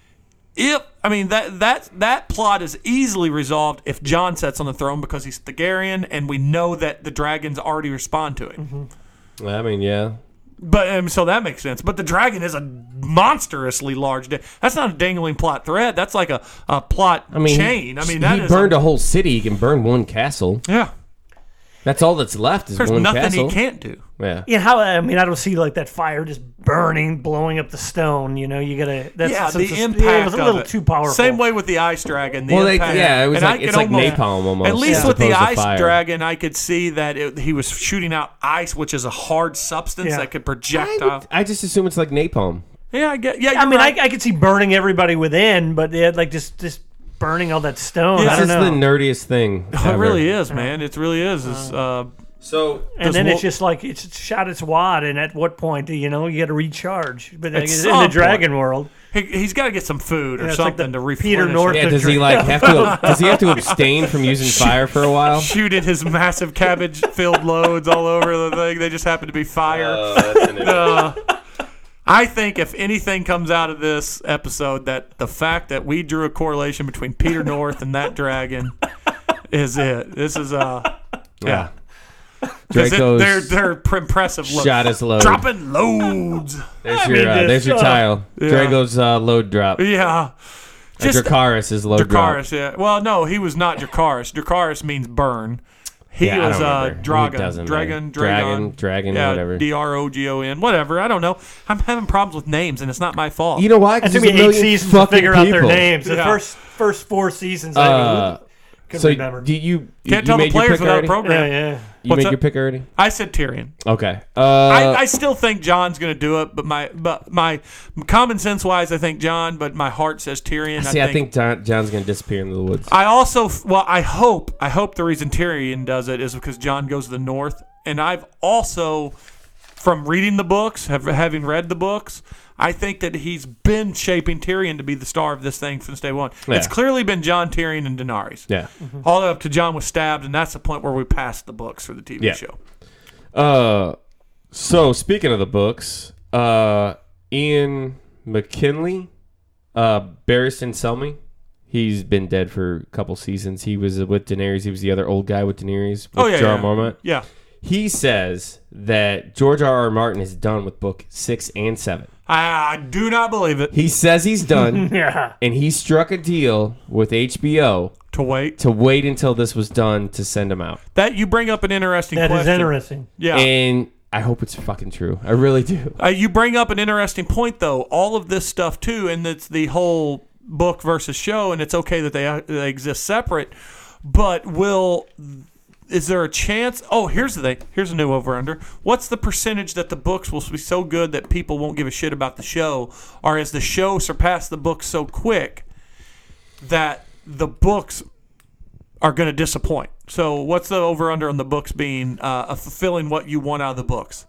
if I mean that that that plot is easily resolved if Jon sits on the throne because he's Targaryen, and we know that the dragons already respond to it. Mm-hmm. I mean, yeah. But um, so that makes sense. But the dragon is a monstrously large. Da- that's not a dangling plot thread. That's like a, a plot I mean, chain. he, I mean, that he is burned a, a, whole city. He can burn one castle. yeah. That's all that's left is There's one nothing castle. he can't do. Yeah. Yeah, how I mean, I don't see like that fire just burning, blowing up the stone. You know, you gotta. That's Yeah, that's the just- impact yeah, it was a of little it. too powerful. Same way with the ice dragon. The Well, they, impact. yeah, it was And I like could it's like almost- napalm almost. At least as with the opposed to ice fire. dragon, I could see that it, he was shooting out ice, which is a hard substance Yeah. that could I, project would- off. I just assume it's like napalm. Yeah, I get. Yeah, I you're mean, right. I, I could see burning everybody within, but they had like just just burning all that stone. Yeah, I This don't is know. the nerdiest thing. it ever. really is, man. It really is. It's, uh, So and does then Wol- it's just like it's shot its wad, and at what point do you know you got to recharge? But like, in some the dragon world, he, he's got to get some food or Yeah, it's like something the to replenish. Peter North- yeah, does he like have to? Does he have to abstain from using fire for a while? Shooting his massive cabbage-filled loads all over the thing. They just happen to be fire. Oh, that's an Uh, I think if anything comes out of this episode, that the fact that we drew a correlation between Peter North and that dragon is it. This is uh, yeah. 'Cause it- Draco's they're they're pr- impressive. Look. shot his load. Dropping loads. There's I your mean, uh, this, there's your uh, tile. Yeah. Drago's uh, load drop. Yeah. Just, Just Dracarys is load drop. Dracarys, yeah. Well, no, he was not Dracarys. Dracarys means burn. He Yeah, I was don't uh, remember. It Dragon. doesn't Dragon, matter. Dragon, Dragon, Dragon, yeah, whatever. D R O G O N, whatever. I don't know. I'm having problems with names, and it's not my fault. You know why? it 'Cause took there's me a eight million seasons to fucking figure out their people. names. The Yeah. first first four seasons, I Uh, Couldn't So remember. do you you, Can't you tell the made your players pick without a already? program. yeah, yeah. You What's made that? your pick already? I said Tyrion. Okay. Uh, I, I still think John's going to do it, but my but my common sense wise, I think John, but my heart says Tyrion. see, I I think, think John, John's gonna disappear into the woods. I also well, I hope I hope the reason Tyrion does it is because John goes to the north, and I've also, from reading the books, have, having read the books, I think that he's been shaping Tyrion to be the star of this thing since day one. Yeah. It's clearly been John, Tyrion, and Daenerys. Yeah. All the way up to John was stabbed, and that's the point where we passed the books for the T V Yeah. show. Uh, so speaking of the books, uh, Ian McKinley, uh, Barristan Selmy, he's been dead for a couple seasons. He was with Daenerys. He was the other old guy with Daenerys. With Oh, yeah, Jar yeah. Mormont. Yeah. He says that George R. R. Martin is done with book six and seven. I, I do not believe it. He says he's done, Yeah. and he struck a deal with H B O To wait. to wait until this was done to send him out. That you bring up an interesting That question. is interesting. Yeah. And I hope it's fucking true. I really do. Uh, you bring up an interesting point, though. All of this stuff, too, and it's the whole book versus show, and it's okay that they, uh, they exist separate, but will... Is there a chance? Oh, here's the thing. Here's a new over-under. What's the percentage that the books will be so good that people won't give a shit about the show? Or has the show surpassed the books so quick that the books are going to disappoint? So what's the over-under on the books being uh, fulfilling what you want out of the books?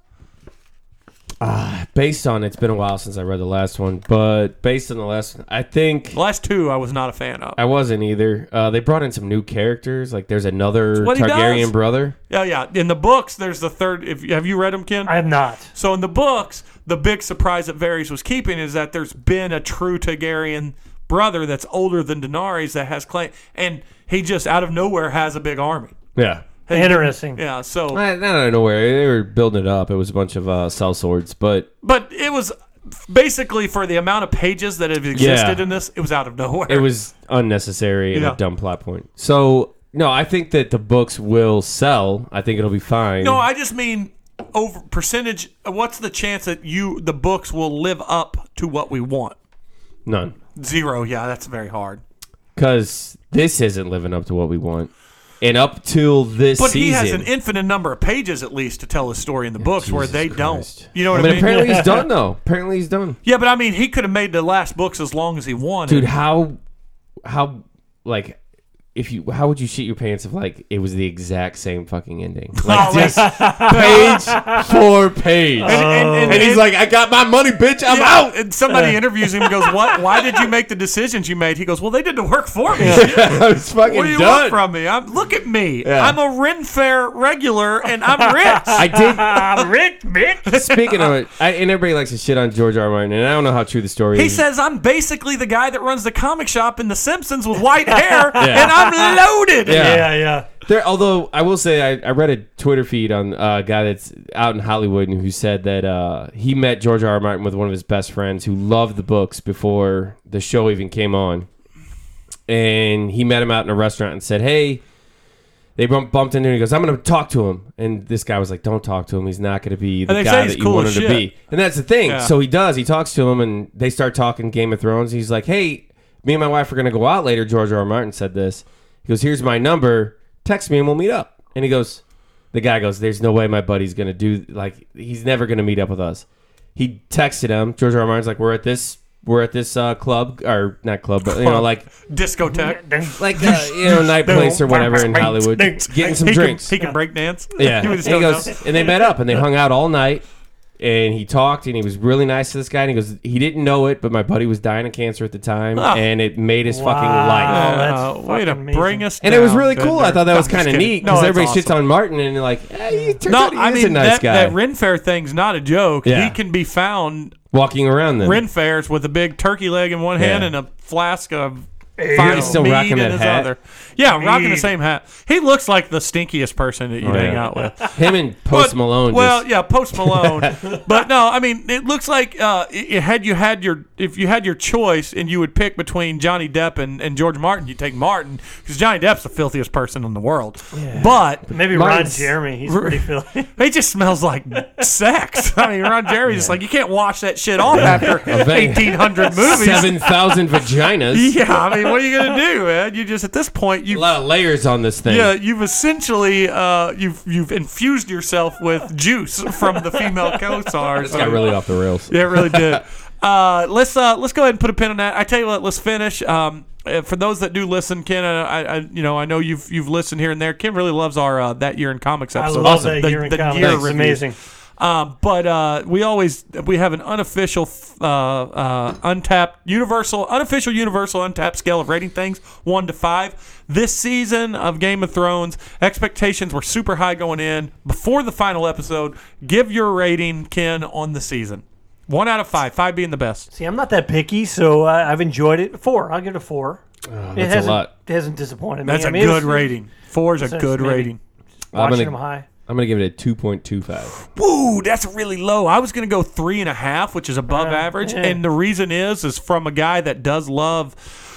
Based on, it's been a while since I read the last one, but based on the last one, I think The last two I was not a fan of. I wasn't either. Uh, they brought in some new characters. Like there's another what he Targaryen does. brother. Yeah, yeah. In the books, there's the third. If have you read them, Ken? I have not. So in the books, the big surprise that Varys was keeping is that there's been a true Targaryen brother that's older than Daenerys that has claim, and he just out of nowhere has a big army. Yeah. Interesting. Yeah. So, Not out of nowhere. They were building it up. It was a bunch of uh, sellswords, but but it was basically for the amount of pages that have existed Yeah. in this, it was out of nowhere. it was unnecessary and Yeah. a dumb plot point. So no, I think that the books will sell. I think it'll be fine. No, I just mean over percentage. What's the chance that you the books will live up to what we want? None. Zero. Yeah, that's very hard. Because this isn't living up to what we want. And up till this But season, he has an infinite number of pages at least to tell his story in the books where Jesus they Christ. don't. You know what I I mean, mean? apparently he's done though. Apparently he's done. Yeah, but I mean, he could have made the last books as long as he wanted. Dude, how, how, like, if you, how would you shit your pants if like it was the exact same fucking ending, like Oh, just page for page, And, and- and- and he's and- like, I got my money, bitch, I'm yeah, out. And somebody interviews him and goes, "What? Why did you make the decisions you made?" He goes, "Well, they did the work for me. I was fucking What do you done. want from me? I'm look at me. Yeah. I'm a Ren Fair regular, and I'm rich." I did. I'm rich, bitch. Speaking of it, I, and everybody likes to shit on George R. R. Martin, and I don't know how true the story He is. says, "I'm basically the guy that runs the comic shop in The Simpsons with white hair, and I'm loaded." Yeah. Yeah, yeah. There, although I will say, I, I read a Twitter feed on uh, a guy that's out in Hollywood and who said that uh, he met George R. R. Martin with one of his best friends who loved the books before the show even came on, and he met him out in a restaurant and said, "Hey." They bump, bumped into him. He goes, "I'm going to talk to him." And this guy was like, "Don't talk to him. He's not going to be the And they say guy he's that you cool want as him to shit. be." And that's the thing. Yeah. So he does. He talks to him, and they start talking Game of Thrones. He's like, "Hey, me and my wife are going to go out later." George R. R. Martin said this. He goes, "Here's my number. Text me and we'll meet up." And he goes, the guy goes, "There's no way my buddy's going to do, like, he's never going to meet up with us." He texted him. George R. R. Martin's like, we're at this, we're at this uh, club, or not club, but, you know, like, Discotheque. like uh, you know, night place or whatever in Hollywood, getting some he drinks. Can, he can break dance. Yeah. He And was he just goes, going, and they met up and they hung out all night. And he talked and he was really nice to this guy. And he goes, he didn't know it, but my buddy was dying of cancer at the time, Ah. and it made his fucking Wow. life. Oh, that's Uh, way to fucking amazing. bring us And it was down, really cool. I Bender. thought that was No, I'm kind of just kidding. neat No, because that's everybody awesome. shits on Martin and they're like, hey, he turns No, out he I is mean a nice that, guy. that Ren Fair thing's not a joke. Yeah. He can be found Walking around then. Ren Fairs with a big turkey leg in one hand Yeah. and a flask of you fine go. Still mead rocking in that his hat? other. Yeah, rocking the Mead. same hat. He looks like the stinkiest person that you'd Oh, hang yeah. out with. Him and Post But- Malone. Well, just, yeah, Post Malone. But no, I mean, it looks like uh, it, had you had your if you had your choice and you would pick between Johnny Depp and, and George Martin, you take Martin because Johnny Depp's the filthiest person in the world. But Maybe Martin's- Ron Jeremy. He's pretty filthy. he just smells like sex. I mean, Ron Jeremy's just like you can't wash that shit off after bet. eighteen hundred movies. seven thousand vaginas. Yeah, I mean, what are you gonna do, man? You just at this point you A lot of layers on this thing. yeah you've essentially uh, you've you've infused yourself with juice from the female co-stars. This got really off the rails. Yeah, it really did. Uh, let's uh, let's go ahead and put a pin on that. I tell you what, let's finish. Um, uh, for those that do listen, Ken, uh, I, I you know I know you've you've listened here and there. Ken really loves our uh, That Year in Comics I episode. love Awesome. that year in the, the comics. year It's reviews. amazing. Um, but uh, we always we have an unofficial, uh, uh, untapped, universal, unofficial, universal, untapped scale of rating things one to five. This season of Game of Thrones, expectations were super high going in before the final episode. Give your rating, Ken, on the season. One out of five. Five being the best. See, I'm not that picky, so uh, I've enjoyed it. Four. I'll give it a four. Oh, it that's hasn't, a lot. It hasn't disappointed me. That's I a mean, good it's- rating. Four is a it's good maybe- rating. I'm Watching gonna, them high. I'm gonna give it a two point two five. Woo, that's really low. I was going to go three and a half, which is above Uh, average. yeah. And the reason is, is from a guy that does love.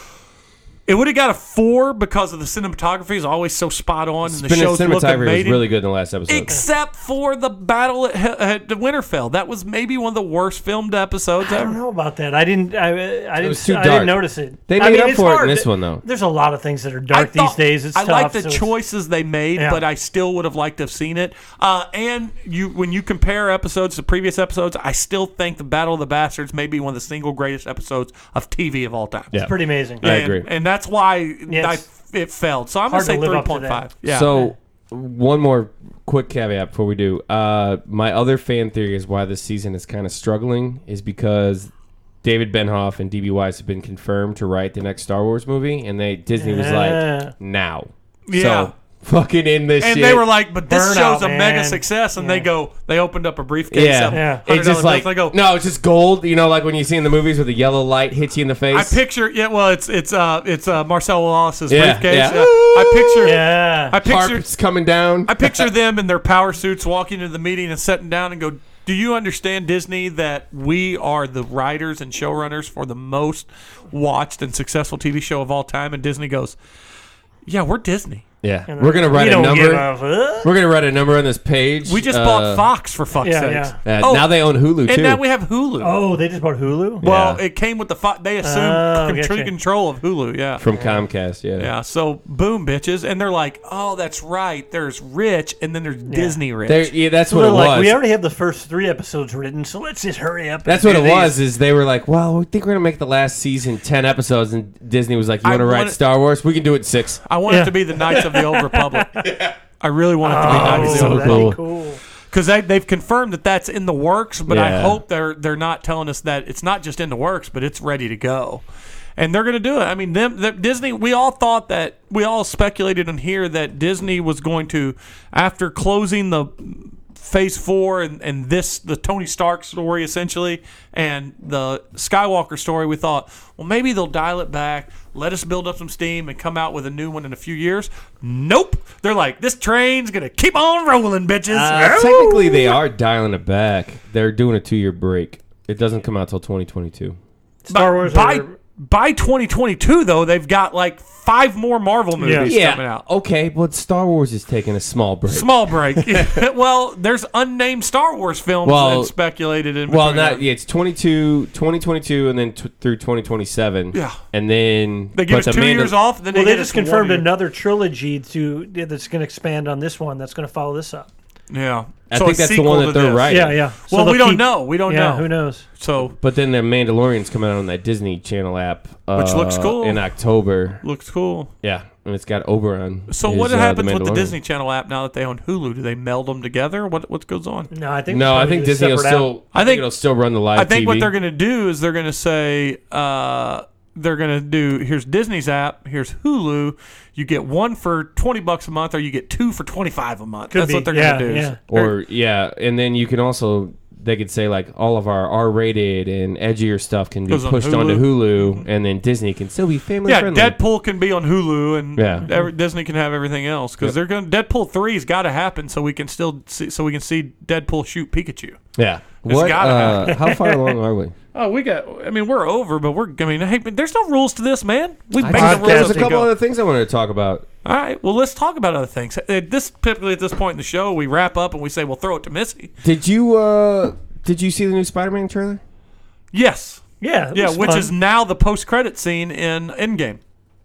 It would have got a four because of the cinematography is always so spot on, and the shows look Cinematography was amazing. really good in the last episode. Except for the battle at, at the Winterfell, that was maybe one of the worst filmed episodes I don't ever. know about that. I didn't. I, I didn't. was too I dark. didn't notice it. They I made mean, up it's for it in hard. this one, though. There's a lot of things that are I dark these thought- days. It's I tough. like the so it's- choices they made, Yeah. but I still would have liked to have seen it. Uh, and you, when you compare episodes to previous episodes, I still think the Battle of the Bastards may be one of the single greatest episodes of T V of all time. Yeah. It's pretty amazing. I and, agree. and that's why Yes. I, it failed. So I'm going Hard to to say live three up to point that. five. Yeah. So, one more quick caveat before we do. Uh, my other fan theory is why this season is kind of struggling is because David Benioff and D B Weiss have been confirmed to write the next Star Wars movie, and they Disney was Yeah. like, now. Yeah. So, fucking in this and shit. they were like, but this Burnout, show's a man. mega success. And Yeah. they go, they opened up a briefcase. yeah. of Yeah. It's one hundred just dollars like, bills. I go, no, it's just gold. You know, like when you see in the movies where the yellow light hits you in the face. I picture, yeah, well, it's it's uh it's uh Marcel Wallace's Yeah, briefcase. yeah. Uh, I picture, Yeah. I picture, Carpets coming down. I picture them in their power suits walking into the meeting and sitting down and go, do you understand, Disney, that we are the writers and showrunners for the most watched and successful T V show of all time? And Disney goes, yeah, we're Disney. Yeah, And we're gonna we write a don't number. give a fuck. We're gonna write a number on this page. We just Uh, bought Fox, for fuck's yeah, sakes. yeah. Uh, Oh, now they own Hulu too. And now we have Hulu. Oh, they just bought Hulu. Well, Yeah. it came with the Fox. They assumed Oh, con- gotcha. control of Hulu. Yeah. from Comcast. Yeah. Yeah. So boom, bitches, and they're like, "Oh, that's right. There's Rich, and then there's Disney Rich." They're- yeah, that's So what they're it like, was. we already have the first three episodes written, so let's just hurry up. That's and what do it these. was. Is they were like, well, we think we're gonna make the last season ten episodes, and Disney was like, you I want to write wanna- Star Wars? We can do it in six. I want Yeah. it to be the Knights of the Old Republic. I really want it to be Oh, Knights of the so Old that'd Republic. be cool. Because they, they've confirmed that that's in the works, but I Yeah. hope they're they're not telling us that it's not just in the works, but it's ready to go, and they're going to do it. I mean, them, them Disney. We all thought that we all speculated in here that Disney was going to, after closing the Phase Four and, and this the Tony Stark story essentially, and the Skywalker story, we thought, well, maybe they'll dial it back, let us build up some steam, and come out with a new one in a few years. Nope, they're like, this train's gonna keep on rolling, bitches. Uh, technically, they are dialing it back. They're doing a two-year break. It doesn't come out till twenty twenty-two. Star Wars by are- by twenty twenty-two though, they've got like five more Marvel movies Yeah. coming out. Okay, but Star Wars is taking a small break. Small break. Well, there's unnamed Star Wars films Well- that speculated in. well, between not them. yeah, it's twenty-two, twenty twenty-two, and then t- through twenty twenty-seven. Yeah. and then They give but us the two Mandal- years off, then Well, they, they get just us one confirmed year. another trilogy to yeah, that's going to expand on this one. That's going to follow this up. Yeah, I So think a that's the sequel one to that they're this. writing. Yeah, yeah. So Well, they'll we don't keep- know. We don't Yeah, know. who knows? So But then the Mandalorian's coming out on that Disney Channel app, uh, Which looks cool. in October. looks cool. Yeah, and it's got Oberon. So is, what uh, happens with the Mandalorian. Disney Channel app now that they own Hulu? Do they meld them together? What what goes on? No, I think No, I probably think do Disney will separate still. out. I I think think- it'll still run the live. I think T V. what they're going to do is they're going to say uh, they're going to do here's Disney's app, here's Hulu. You get one for twenty bucks a month, or you get two for twenty five a month. Could That's be. what they're yeah, going to do. Yeah. Or yeah, and then you can also they could say like all of our R-rated and edgier stuff can be Goes on pushed Hulu. onto Hulu, and then Disney can still be family Yeah, friendly. Deadpool can be on Hulu, and Yeah. every, Disney can have everything else because they're going. Deadpool three's got to happen so we can still see, so we can see Deadpool shoot Pikachu. Yeah. It's What? gotta Uh, how far along are we? Oh, we got. I mean, we're over, but we're. I mean, hey, but there's no rules to this, man. We make I the just- rules There's as a we couple go. other things I wanted to talk about. All right. Well, let's talk about other things. At this typically at this point in the show, we wrap up and we say, "Well, throw it to Missy." Did you uh did you see the new Spider-Man trailer? Yes. Yeah, it Yeah, was which fun. is now the post-credit scene in Endgame.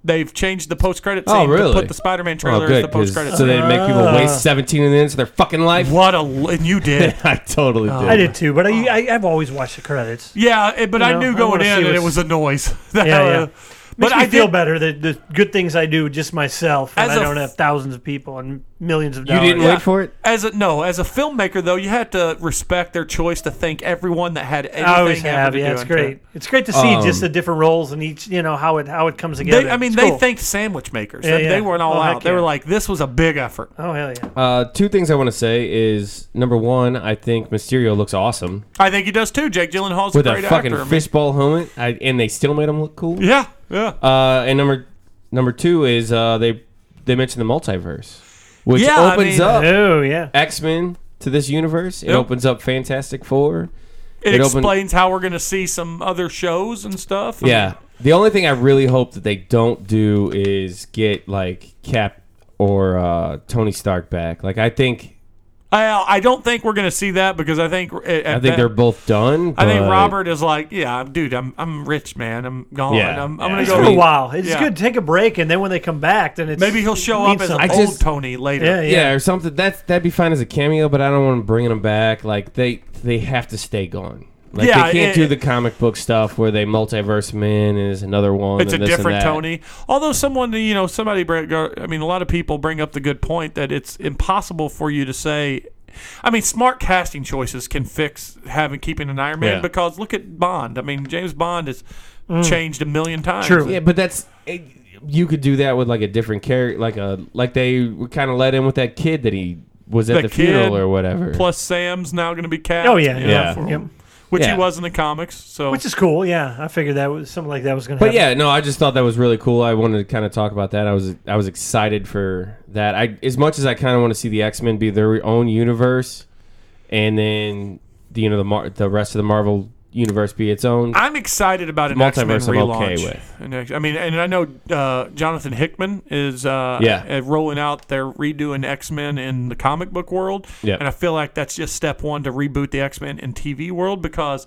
They've changed the post-credit scene Oh, really? to put the Spider-Man trailer Oh, as good. the 'cause- post-credit so scene. they make people waste seventeen minutes of their fucking life. What a and you did. I totally did. I did too, but I, I I've always watched the credits. Yeah, it- but You I know, knew I going wanna in see that it what's- was a noise. That, Yeah, yeah. uh, Makes but me I feel did, better that the good things I do just myself, and As I a don't f- have thousands of people and millions of You dollars. didn't Yeah. wait for it? As a no, as a filmmaker though, you had to respect their choice to thank everyone that had anything I always ever have. to Yeah, do it's into great. it. It's great to see Um, just the different roles and each, you know, how it how it comes together. They, I mean, It's they cool. thanked sandwich makers. Yeah, they, yeah. they weren't all Oh, out. heck They were yeah. like, this was a big effort. Oh hell yeah! Uh, two things I want to say is number one, I think Mysterio looks awesome I think he does too. Jake Gyllenhaal's with a a great fucking actor. I mean, fishbowl helmet, I, and they still made him look cool. Yeah, yeah. Uh, and number number two is uh, they they mentioned the multiverse, which Yeah, I opens mean- up Oh yeah. X-Men to this universe. It Yep. opens up Fantastic Four. It, it opened- explains how we're going to see some other shows and stuff. I Yeah. mean, The only thing I really hope that they don't do is get like Cap or uh, Tony Stark back. Like I think I, I don't think we're going to see that because I think at I think that- they're both done. I think but- Robert is like, yeah, dude, I'm I'm rich, man. I'm gone. Yeah, I'm, I'm yeah. gonna It's go. for a while. It's Yeah. good to take a break, and then when they come back, then it's Maybe he'll show it up means as something. I old just- Tony later. Yeah, Yeah, or something. That's that'd be fine as a cameo, but I don't want to bring them back. Like they they have to stay gone. Like Yeah, they can't it- do the comic book stuff where they multiverse him in and is another one. It's a and this and different that. Tony. Although someone, you know, somebody, bring- I mean, a lot of people bring up the good point that it's impossible for you to say. I mean, smart casting choices can fix having keeping an Iron Man Yeah. because look at Bond. I mean, James Bond has changed a million times. True. Yeah, but that's it, you could do that with like a different character, like a like they kind of let in with that kid that he was at The the funeral kid, or whatever. Plus, Sam's now going to be Cap. Oh yeah, you know, Yeah. for- Yep. which Yeah. he was in the comics. So Which is cool. Yeah, I figured that was something like that was going to But happen. yeah, no, I just thought that was really cool. I wanted to kind of talk about that. I was I was excited for that. I as much as I kind of want to see the X-Men be their own universe, and then the, you know the Mar- the rest of the Marvel universe be its own. I'm excited about an Multiverse X-Men I'm relaunch. okay with. And, uh, I mean, and I know uh, Jonathan Hickman is uh, Yeah. uh, rolling out their redoing X-Men in the comic book world. Yeah. And I feel like that's just step one to reboot the X-Men in T V world because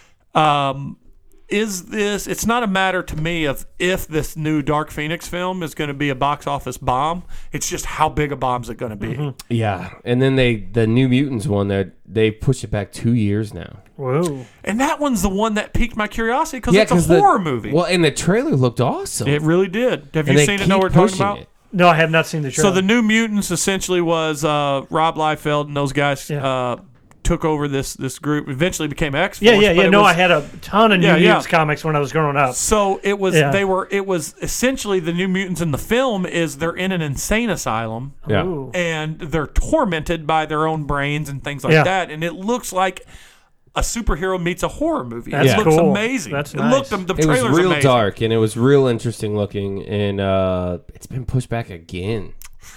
um, is this, it's not a matter to me of if this new Dark Phoenix film is going to be a box office bomb. It's just how big a bomb is it going to be. Mm-hmm. Yeah, and then they the New Mutants one that they pushed it back two years now. Whoa. And that one's the one that piqued my curiosity because Yeah, it's a 'cause the- horror movie. Well, and the trailer looked awesome. It really did. Have and you they seen it? keep Know what we're talking pushing about? it. No, I have not seen the trailer. So the New Mutants essentially was uh, Rob Liefeld and those guys Yeah. uh, took over this this group. Eventually became X. yeah, yeah, yeah. No, I had a ton of New Yeah, yeah. Mutants comics when I was growing up. So it was Yeah. they were it was essentially the New Mutants in the film is they're in an insane asylum Yeah. Ooh. and they're tormented by their own brains and things like Yeah. that, and it looks like a superhero meets a horror movie. That's it looks cool. amazing. That's it nice. looked the It was trailer's real amazing. dark and it was real interesting looking, and uh, it's been pushed back again.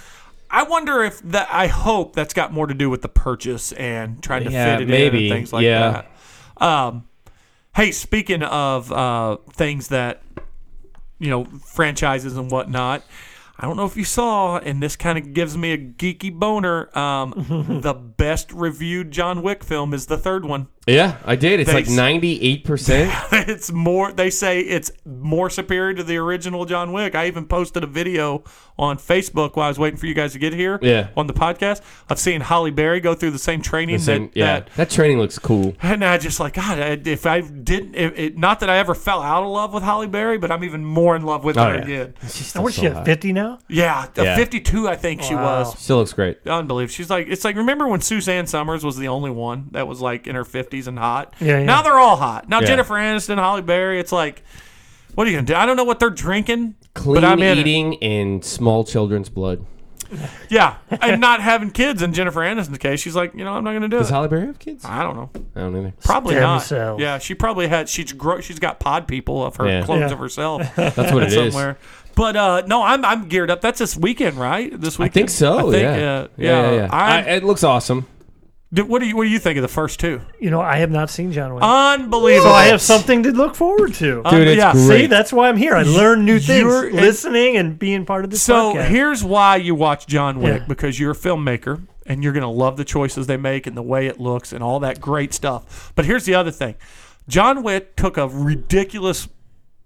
I wonder if that. I hope that's got more to do with the purchase and trying to Yeah, fit it maybe. in and things like Yeah. that. Um, hey, speaking of uh, things that you know, franchises and whatnot. I don't know if you saw, and this kind of gives me a geeky boner. Um, the best reviewed John Wick film is the third one. Yeah, I did. It's They like s- ninety-eight percent. It's more. They say it's more superior to the original John Wick. I even posted a video on Facebook while I was waiting for you guys to get here. Yeah. On the podcast of seeing Holly Berry go through the same training that yeah, that. that training looks cool. And I just like God. I- If I didn't, if it, not that I ever fell out of love with Holly Berry, but I'm even more in love with Oh, her yeah. again. She's Now, still what's so she at, hot. fifty now? Yeah, a Yeah. fifty-two, I think she Wow. was. Still looks great. Unbelievable. She's like, it's like, remember when Suzanne Summers was the only one that was like in her fifties and hot? Yeah, yeah. Now they're all hot. Now Yeah. Jennifer Aniston, Holly Berry, it's like, what are you going to do? I don't know what they're drinking. Clean but I'm in it. eating and small children's blood. Yeah. And not having kids in Jennifer Aniston's case. She's like, you know, I'm not going to do Does it. Halle Berry have kids? I don't know. I don't either. Probably Stem not. cells. Yeah, she probably had, she's gro- she's got pod people of her Yeah. clones Yeah. of herself That's what it is. somewhere. But uh, no, I'm I'm geared up. That's this weekend, right? This I weekend. think so. I think, yeah. uh, yeah, yeah. yeah, yeah. I- I, it looks awesome. Did- what do you what do you think of the first two? You know, I have not seen John Wick. Unbelievable. so I have something to look forward to. Um, Dude, it's yeah. great. See, that's why I'm here. I learn new things, You're- listening and being part of this So podcast. here's why you watch John Wick, Yeah. because you're a filmmaker and you're going to love the choices they make and the way it looks and all that great stuff. But here's the other thing. John Wick took a ridiculous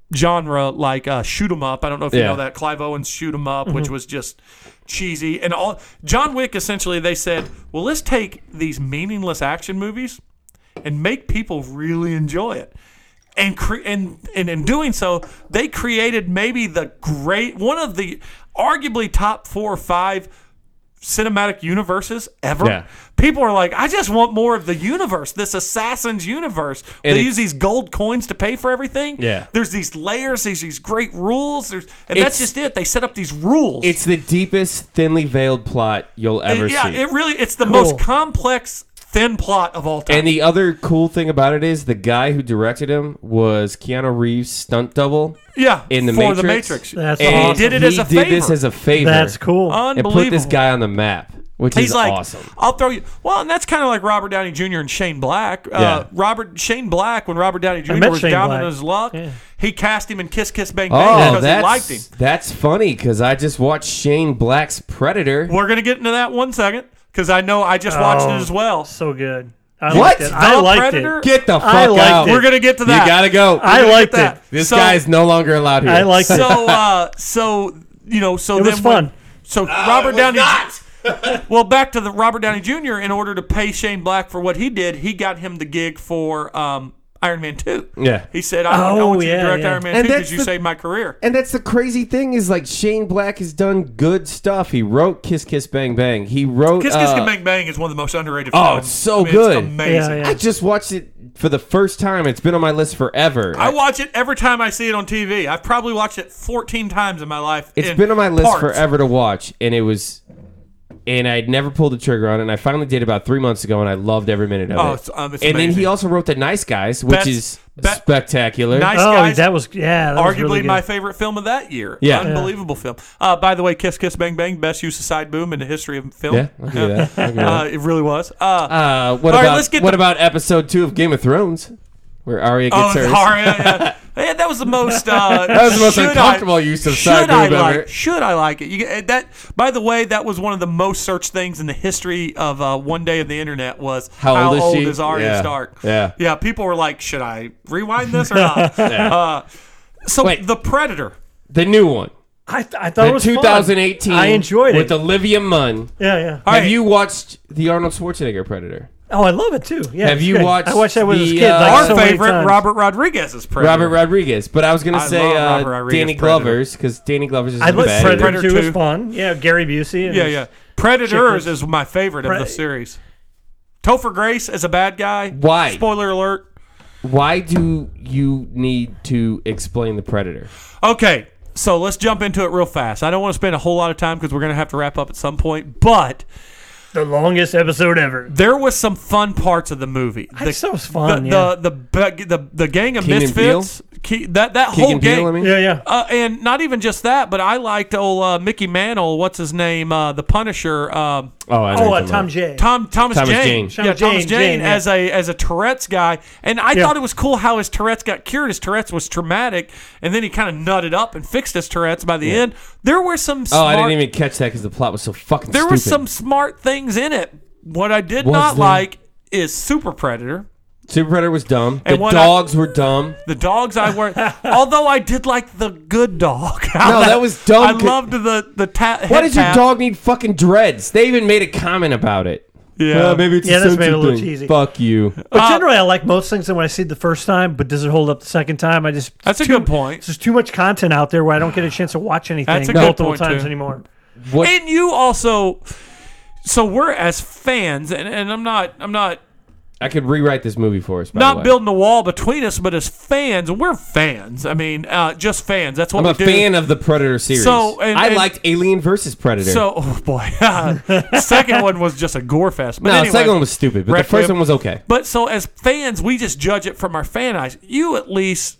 genre like uh, Shoot 'em Up. I don't know if you Yeah. know that Clive Owen's Shoot 'em Up, which was just cheesy and all. John Wick essentially they said, well, let's take these meaningless action movies and make people really enjoy it. And, cre- and and in doing so, they created maybe the great one of the arguably top four or five cinematic universes ever. Yeah. People are like, I just want more of the universe, this Assassin's universe. And they it's- use these gold coins to pay for everything. Yeah. There's these layers, there's these great rules, there's, and that's It's- just it. They set up these rules. It's the deepest, thinly veiled plot you'll ever It- yeah, see. it really it's the Cool. most complex thin plot of all time. And the other cool thing about it is the guy who directed him was Keanu Reeves' stunt double yeah, in the for Matrix. the Matrix. That's and awesome. He did it he as a did favor. this as a favor. That's cool. And Unbelievable. put this guy on the map, which He's is like, awesome. I'll throw you. Well, and that's kind of like Robert Downey Junior and Shane Black. Uh, Yeah. Robert Shane Black, when Robert Downey Junior met was Shane down Black. on his luck, Yeah. he cast him in Kiss Kiss Bang Bang Oh, because he liked him. that's that's funny because I just watched Shane Black's Predator. We're gonna get into that one second because I know I just watched Oh. it as well. So good. I What? liked it. I The liked Predator? it. Get the fuck I liked out! it. We're gonna get to You that. gotta go. I We're gonna liked get that. it. this So- guy's no longer allowed here. I liked it. So, uh, so you know, so It then was when- fun. So Robert Downey. Well, back to the Robert Downey Junior In order to pay Shane Black for what he did, he got him the gig for um, Iron Man two. Yeah. He said, "I want, I Oh, want you to yeah, direct yeah. Iron Man And two that's because you the- saved my career." And that's the crazy thing is like Shane Black has done good stuff. He wrote Kiss Kiss Bang Bang. He wrote Kiss Kiss uh, Bang Bang is one of the most underrated Oh, films. it's so I mean, good. It's amazing. Yeah, yeah. I just watched it for the first time. It's been on my list forever. I watch it every time I see it on T V. I've probably watched it fourteen times in my life. It's in been on my list parts. forever to watch, and it was, and I'd never pulled the trigger on it. And I finally did about three months ago, and I loved every minute of Oh, it. it's, um, it's and then amazing. he also wrote The Nice Guys, which Best- is be- spectacular. Nice Oh, Guys. that was yeah. That was Arguably really good. my favorite film of that year. Yeah. Unbelievable film. Uh, by the way, Kiss Kiss Bang Bang, best use of side boom in the history of film. Yeah, I'll give you that. I'll give you Uh, that. it really was. Uh, Uh, what all right, about let's get what to- about episode two of Game of Thrones, where Arya gets oh, hers? Arya, yeah. Yeah, that was the most. Uh, That was the most should uncomfortable I, use of should side I boob like, ever. Should I like it? You, get- that. By the way, that was one of the most searched things in the history of uh, one day of the internet. Was How old is she? Arya Yeah. Stark? Yeah. yeah. People were like, "Should I rewind this or not?" uh, so Wait. the Predator. The new one, I, th- I thought it the was fun. twenty eighteen. I enjoyed with it. Olivia Munn. yeah, yeah. All Have right. you watched the Arnold Schwarzenegger Predator? Oh, I love it too. Yeah. Have it's you great. watched I watched that with the, a kid. uh, Like Our so many favorite, times. Robert Rodriguez's Predator. Robert Rodriguez, but I was gonna I say love uh, Robert Rodriguez Danny Predator. Glover's because Danny Glover's is I the like bad. Predator, Predator two two. is fun. Yeah, Gary Busey. And Yeah, his- yeah. Predators Chicken. is my favorite of Pre- the series. Topher Grace as a bad guy. Why? Spoiler alert. Why do you need to explain the Predator? Okay, so let's jump into it real fast. I don't want to spend a whole lot of time because we're going to have to wrap up at some point, but The longest episode ever. there was some fun parts of the movie. I The, thought it was fun, The, yeah. the, the, the, the gang of Keenan misfits. Ke- that that whole Keegan gang. Peele, I mean? Yeah, yeah. Uh, and not even just that, but I liked old uh, Mickey Mantle. What's his name? Uh, the Punisher. Um, Oh, I know Oh, what uh, you're Tom talking J. Tom Thomas, Thomas Jane. Jane. Yeah, Thomas Thomas Jane, Jane, Jane, yeah. as a as a Tourette's guy, and I Yeah. thought it was cool how his Tourette's got cured. His Tourette's was traumatic, and then he kind of nutted up and fixed his Tourette's by the end. There were some Oh, smart, I didn't even catch that because the plot was so fucking there stupid. were some smart things in it. What I did Was not there? like is Super Predator. Super Predator was dumb. And the what I- dogs were dumb. The dogs I were, although I did like the good dog. No, that was dumb. I loved the the ta- Why head does your tap. dog need fucking dreads? They even made a comment about it. Yeah. Uh, maybe it's Yeah, a that's made it a sensitive little thing. cheesy. Fuck you. But Uh, generally, I like most things that when I see it the first time, but does it hold up the second time? I just That's a too, good point. There's too much content out there where I don't get a chance to watch anything That's a good multiple point, times too. anymore. What? And you also, so we're as fans, and, and I'm not, I'm not, I could rewrite this movie for us. By the not way. building a wall between us, but as fans, we're fans. I mean, uh, just fans. That's what I'm we a do. fan of the Predator series. So, and- I and- liked Alien versus Predator. So, oh boy, second one was just a gore fest. But no, anyway, the second one was stupid, but the Requiem. first one was okay. But so as fans, we just judge it from our fan eyes. You at least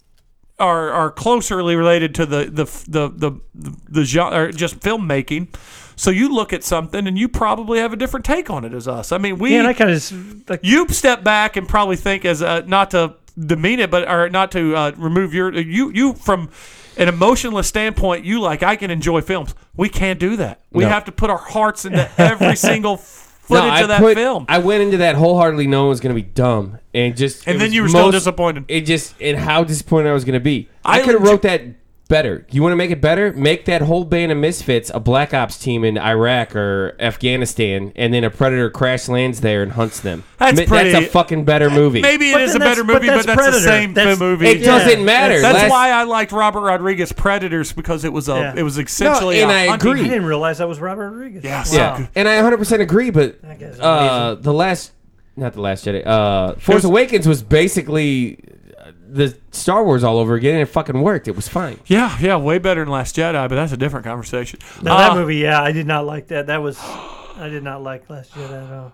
are are closely related to the the the the the, the genre, or just filmmaking. So you look at something and you probably have a different take on it as us. I mean, we Yeah, and I kind of like you step back and probably think as uh, not to demean it, but or not to uh, remove your you you from an emotionless standpoint. You like I can enjoy films. We can't do that. We No. have to put our hearts into every single footage I of that put- film. I went into that wholeheartedly knowing it was going to be dumb, and just And it then was you were still most- disappointed. It just and how disappointed I was going to be. I I, could have legit- wrote that better. You want to make it better? Make that whole band of misfits a black ops team in Iraq or Afghanistan, and then a predator crash lands there and hunts them. That's Ma- pretty- That's a fucking better movie. Maybe it But is then a better that's- but movie, but that's that's, the Predator. same That's- movie. It Yeah. doesn't matter. That's Last- why I liked Robert Rodriguez Predators because it was a Yeah. it was essentially No, and a I hunting- agree. I didn't realize that was Robert Rodriguez. Yes. Wow. Yeah, and I one hundred percent agree. But That guy's uh, the last, not the last Jedi, uh, Force was- Awakens was basically uh, the Star Wars all over again, and it fucking worked. It was fine. Yeah, yeah, way better than Last Jedi, but that's a different conversation. No, Uh, that movie, yeah, I did not like that. That was, I did not like Last Jedi at all.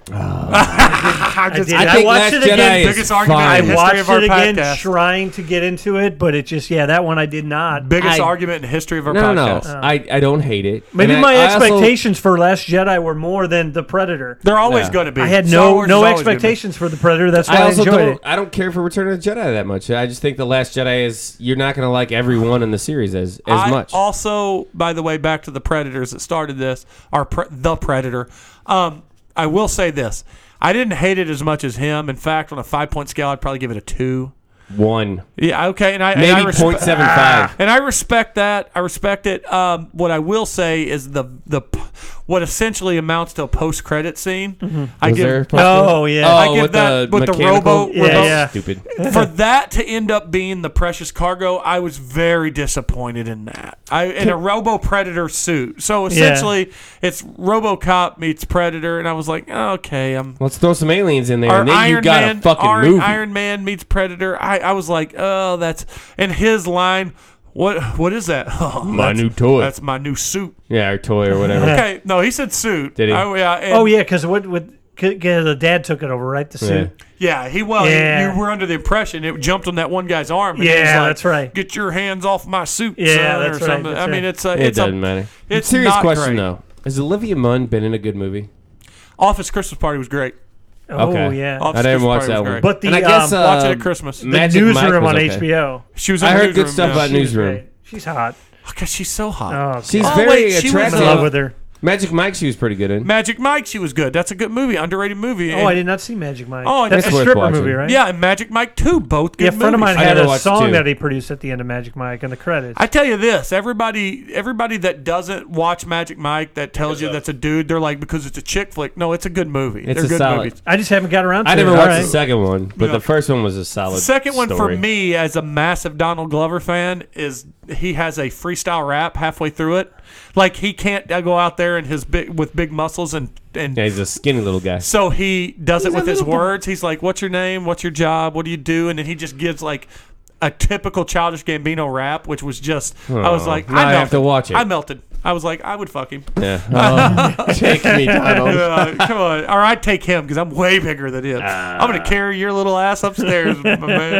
I, just- did. I I, think watched Last it Jedi again. is biggest argument fine. I in the history watched of our it again, podcast. trying to get into it, but it just, yeah, that one I did not. Biggest I- argument in the history of our No, no, podcast. no. I, I don't hate it. Maybe And my I- I also- expectations for Last Jedi were more than the Predator. They're always Yeah. going to be. I had Star no Wars no is always gonna be. expectations for the Predator. That's why I I, also enjoyed don't. it. I don't care for Return of the Jedi that much. I just think the Last Jedi is. You're not going to like everyone in the series as as I much. Also, by the way, back to the Predators that started this, our pre- the Predator. Um, I will say this: I didn't hate it as much as him. In fact, on a five-point scale, I'd probably give it a two. One, Yeah, okay, and I and maybe I respe- point seven five. And I respect that. I respect it. Um, what I will say is the the what essentially amounts to a post credit scene. I Was give there a Oh, yeah. I Oh, give with that- the with the mechanical- robo- Yeah, That's yeah. Stupid. for that to end up being the precious cargo, I was very disappointed in that. I in a Robo Predator suit. So essentially, it's RoboCop meets Predator, and I was like, oh, okay, I'm. Let's throw some aliens in there, Or and then you Iron got Man, a fucking Iron, movie. Iron Man meets Predator. I, I was like, oh, that's and his line. What what is that? Oh, My that's- new toy. That's my new suit. Yeah, or toy or whatever. Okay, no, he said suit. Did he? Oh yeah. and- Oh yeah, because what with the dad took it over, right? The suit. Yeah, he well, Yeah. you were under the impression it jumped on that one guy's arm. And he was Yeah, like, that's right. Get your hands off my suit, Yeah, son, that's or right, something. that's I mean, right. it's a, It it's doesn't a matter. it's Serious not question great. though: has Olivia Munn been in a good movie? Office Christmas Party was great. Oh Okay. yeah. Office I didn't Christmas watch Party that was one. great. But the and I guess um, uh, Watch it at Christmas. the Magic Mike newsroom was on okay. H B O. she was. In I the heard good newsroom, stuff yeah. about She was Newsroom. great. She's hot. Because she's so hot. Oh, She's God. Oh, very wait, she was I'm attractive. in love with her. Magic Mike, she was pretty good in. Magic Mike, she was good. That's a good movie, underrated movie. Oh, And- I did not see Magic Mike. Oh, that's it's a worth stripper watching. movie, right? Yeah, and Magic Mike two, both good Yeah, a friend of movies. mine I had never a watched song two. that he produced at the end of Magic Mike in the credits. I tell you this, everybody everybody that doesn't watch Magic Mike that tells you that's a dude, they're like, because it's a chick flick. No, it's a good movie. It's They're a good solid- movies. I just haven't got around to I it. never All watched right. the second one, but Yeah. the first one was a solid. The second one story. for me, as a massive Donald Glover fan, is he has a freestyle rap halfway through it. Like he can't go out there and his big with big muscles and and Yeah, he's a skinny little guy. so he does it He's a with his little guy. words. He's like, "What's your name? What's your job? What do you do?" And then he just gives like a typical Childish Gambino rap, which was just I was Oh, like, now I I melted. have to watch it. I melted. I was like, I would fuck him. Yeah. Oh, take me, Donald. Uh, come on, or I'd take him because I'm way bigger than him. I'm Ah. gonna carry your little ass upstairs, my man.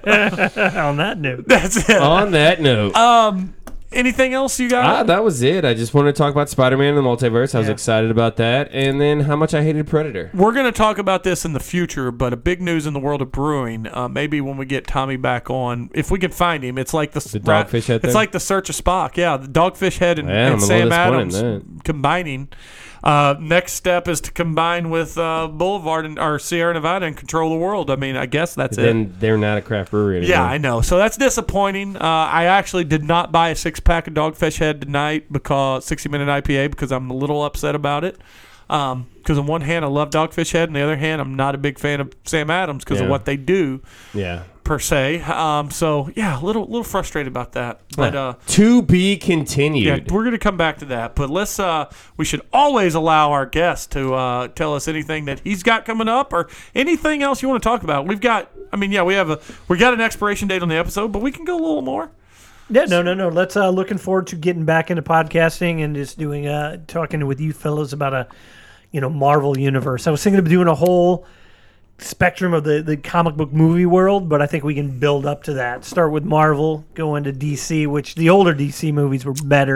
On that note, That's it. On that note, Um, anything else you got? ah, that was it. I just wanted to talk about Spider-Man and the multiverse. I was Yeah. excited about that, and then how much I hated Predator. We're going to talk about this in the future, but a big news in the world of brewing. Uh, maybe when we get Tommy back on, if we can find him, it's like the, The Dogfish Head It's thing? like the Search of Spock. Yeah, the Dogfish Head and, Yeah, I'm and a Sam little Adams disappointed in combining. Uh, next step is to combine with uh, Boulevard and or Sierra Nevada and control the world. I mean, I guess that's it. Then they're not a craft brewery anymore. Yeah, I know. So that's disappointing. Uh, I actually did not buy a six pack of Dogfish Head tonight because sixty minute I P A because I'm a little upset about it. Because on one hand, I love Dogfish Head, and the other hand, I'm not a big fan of Sam Adams because of Yeah. what they do Yeah. per se. Um, so yeah, a little little frustrated about that. But uh, To be continued. yeah, we're gonna come back to that. But let's. Uh, we should always allow our guest to uh, tell us anything that he's got coming up or anything else you want to talk about. We've got. I mean, yeah, we have a we got an expiration date on the episode, but we can go a little more. yeah, no, no, no. Let's uh, looking forward to getting back into podcasting and just doing uh, talking with you fellas about a, you know, Marvel universe. I was thinking of doing a whole spectrum of the, the comic book movie world, but I think we can build up to that. Start with Marvel, go into D C, which the older D C movies were better.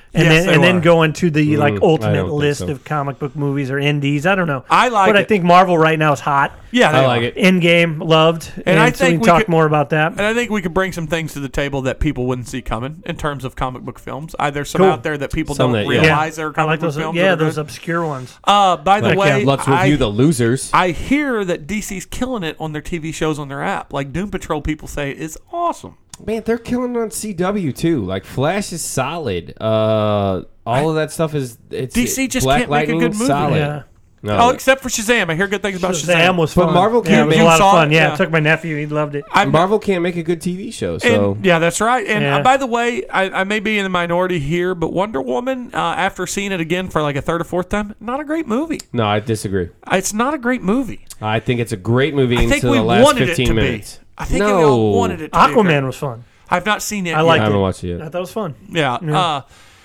And Yes, then they and then were. going to the like Mm, I ultimate don't think list so. of comic book movies or indies. I don't know. I like but I it. think Marvel right now is hot. Yeah, they I are. like it. Endgame loved, and, I so think we can we talk could- more about that. And I think we could bring some things to the table that people wouldn't see coming in terms of comic book films. Uh, there's some Cool. out there that people Some don't that- yeah. realize are I comic like book those. films. Yeah, that are those good. obscure ones. Uh, by the Like, way, yeah, let's I, review the losers. I hear that D C's killing it on their T V shows on their app. Like Doom Patrol, people say is awesome. Man, they're killing it on C W too. Like Flash is solid. Uh, all of that stuff is it's D C just Black can't make a Lightning, good movie. Solid. Yeah. No. Oh, except for Shazam. I hear good things about Shazam. Shazam was But fun. Marvel yeah, it can't was make- a lot You of saw fun. it? Yeah, Yeah. I took my nephew. He loved it. I'm, Marvel can't make a good T V show. So And, yeah, that's right. And Yeah. uh, by the way, I, I may be in the minority here, but Wonder Woman, uh, after seeing it again for like a third or fourth time, not a great movie. no, I disagree. It's not a great movie. I think it's a great movie I think until we the last wanted it fifteen to minutes. be. I think no. we all wanted it to be. Aquaman was fun. I've not seen it I yet. liked I it. haven't watched it I yet. thought it was fun. Yeah. Yeah. Uh,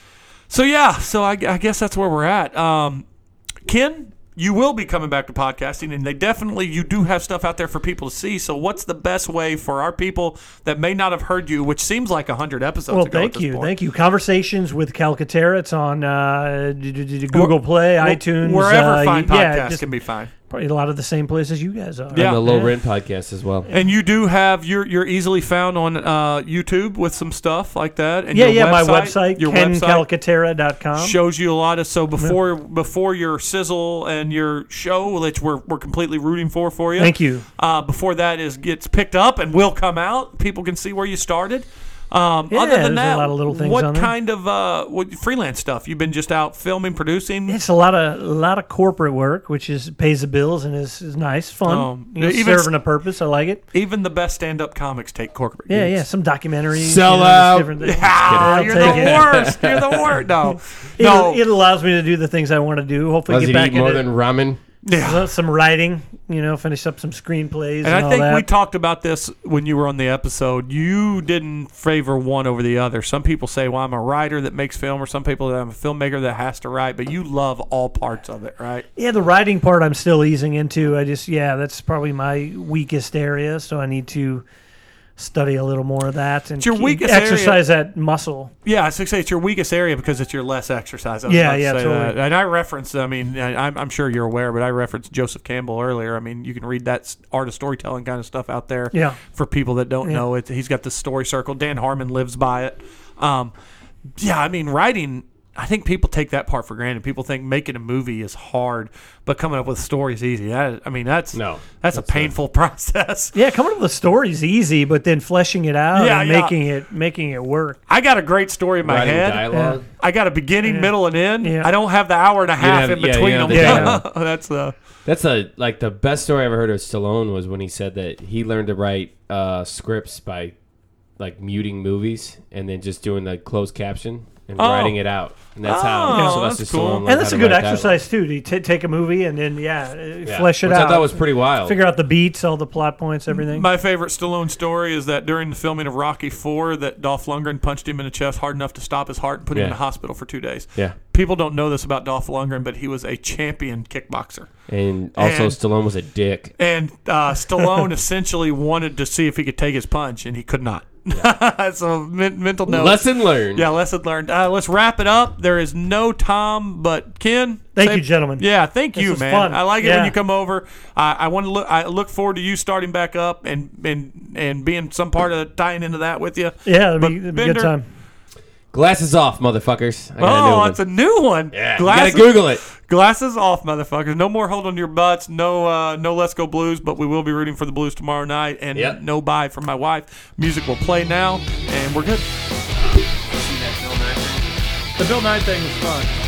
so, yeah. So, I, I guess that's where we're at. Um, Ken, you will be coming back to podcasting, and they definitely, you do have stuff out there for people to see. So, what's the best way for our people that may not have heard you, which seems like one hundred episodes Well, ago? thank at this you, point. thank you. Conversations with Calcaterra. It's on uh, d- d- d- Google Play, Well, iTunes, wherever uh, fine y- yeah, podcasts just can be found. probably a lot of the same places you guys are. Yeah. And the Low Yeah. Rent podcast as well. And you do have you're you're easily found on uh, YouTube with some stuff like that. And Yeah, your yeah. My website, website, your ken website calcaterra dot com. shows you a lot of. So before before your sizzle and your show, which we're we're completely rooting for for you. Thank you. Uh, before that is gets picked up and will come out, people can see where you started. Um, Yeah, other than there's a that, lot of little things what on there. kind of uh, what freelance stuff? You've been just out filming, producing. It's a lot of a lot of corporate work, which is pays the bills and is, is nice, fun. Um, you know, even- serving a purpose. I like it. Even the best stand-up comics take corporate. Yeah, gigs. yeah. Some documentaries. Sell you know, just out. different things. Ah, I'll you're take the it. worst. You're the worst. No, It, no. it allows me to do the things I want to do. Hopefully, Does get it back eat more into than ramen? yeah. some writing. You know, finish up some screenplays and, And I all think that. we talked about this when you were on the episode. You didn't favor one over the other. Some people say, well, I'm a writer that makes film, or some people that I'm a filmmaker that has to write, but you love all parts of it, right? Yeah, the writing part I'm still easing into. I just, yeah, that's probably my weakest area. So I need to study a little more of that and It's your keep- weakest exercise that muscle. Yeah, I was going to say it's your weakest area because it's your less exercise. I was Yeah, about to yeah, say totally. that. And I referenced, I mean, I, I'm, I'm sure you're aware, but I referenced Joseph Campbell earlier. I mean, you can read that s- art of storytelling kind of stuff out there. Yeah. For people that don't Yeah. know it, he's got this story circle. Dan Harmon lives by it. Um, yeah, I mean, writing. I think people take that part for granted. People think making a movie is hard, but coming up with a story is easy. That, I mean, that's No, that's, a that's painful process. Yeah, coming up with a story is easy, but then fleshing it out Yeah, and yeah. making it making it work. I got a great story in my Writing head. dialogue. I got a beginning, Yeah. middle, and end. Yeah. I don't have the hour and a half have- in yeah, you between have them. the Yeah. time. That's uh, That's a like the best story I ever heard of Stallone was when he said that he learned to write uh, scripts by like muting movies and then just doing the closed caption and Oh. writing it out. And that's Oh, how Sylvester that's cool. Stallone learned And how that's to a good write dialogue. exercise too. To t- take a movie and then yeah, uh, Yeah. flesh it Which out. I thought was pretty wild. Figure out the beats, all the plot points, everything. my favorite Stallone story is that during the filming of Rocky four, that Dolph Lundgren punched him in the chest hard enough to stop his heart and put him Yeah. in the hospital for two days. Yeah. People don't know this about Dolph Lundgren, but he was a champion kickboxer. And also And- Stallone was a dick. And uh, Stallone essentially wanted to see if he could take his punch, and he could not. So men- mental note. Lesson learned. Yeah, lesson learned. Uh, let's wrap it up. There is no Tom but Ken. Thank say- you, gentlemen. Yeah, thank This you, was man. fun. I like it Yeah. when you come over. I I want to look. I look forward to you starting back up and and and being some part of tying into that with you. Yeah, it'd But be, it'd be a good Bender- time. Glasses off, motherfuckers. I got a new Oh, one. it's a new one. yeah, Glasses, you gotta Google it. glasses off, motherfuckers. No more holding your butts. No, uh, no Let's Go Blues. But we will be rooting for the Blues tomorrow night. And Yep. no bye from my wife. Music will play now, and we're good. The Bill Nye thing was fun.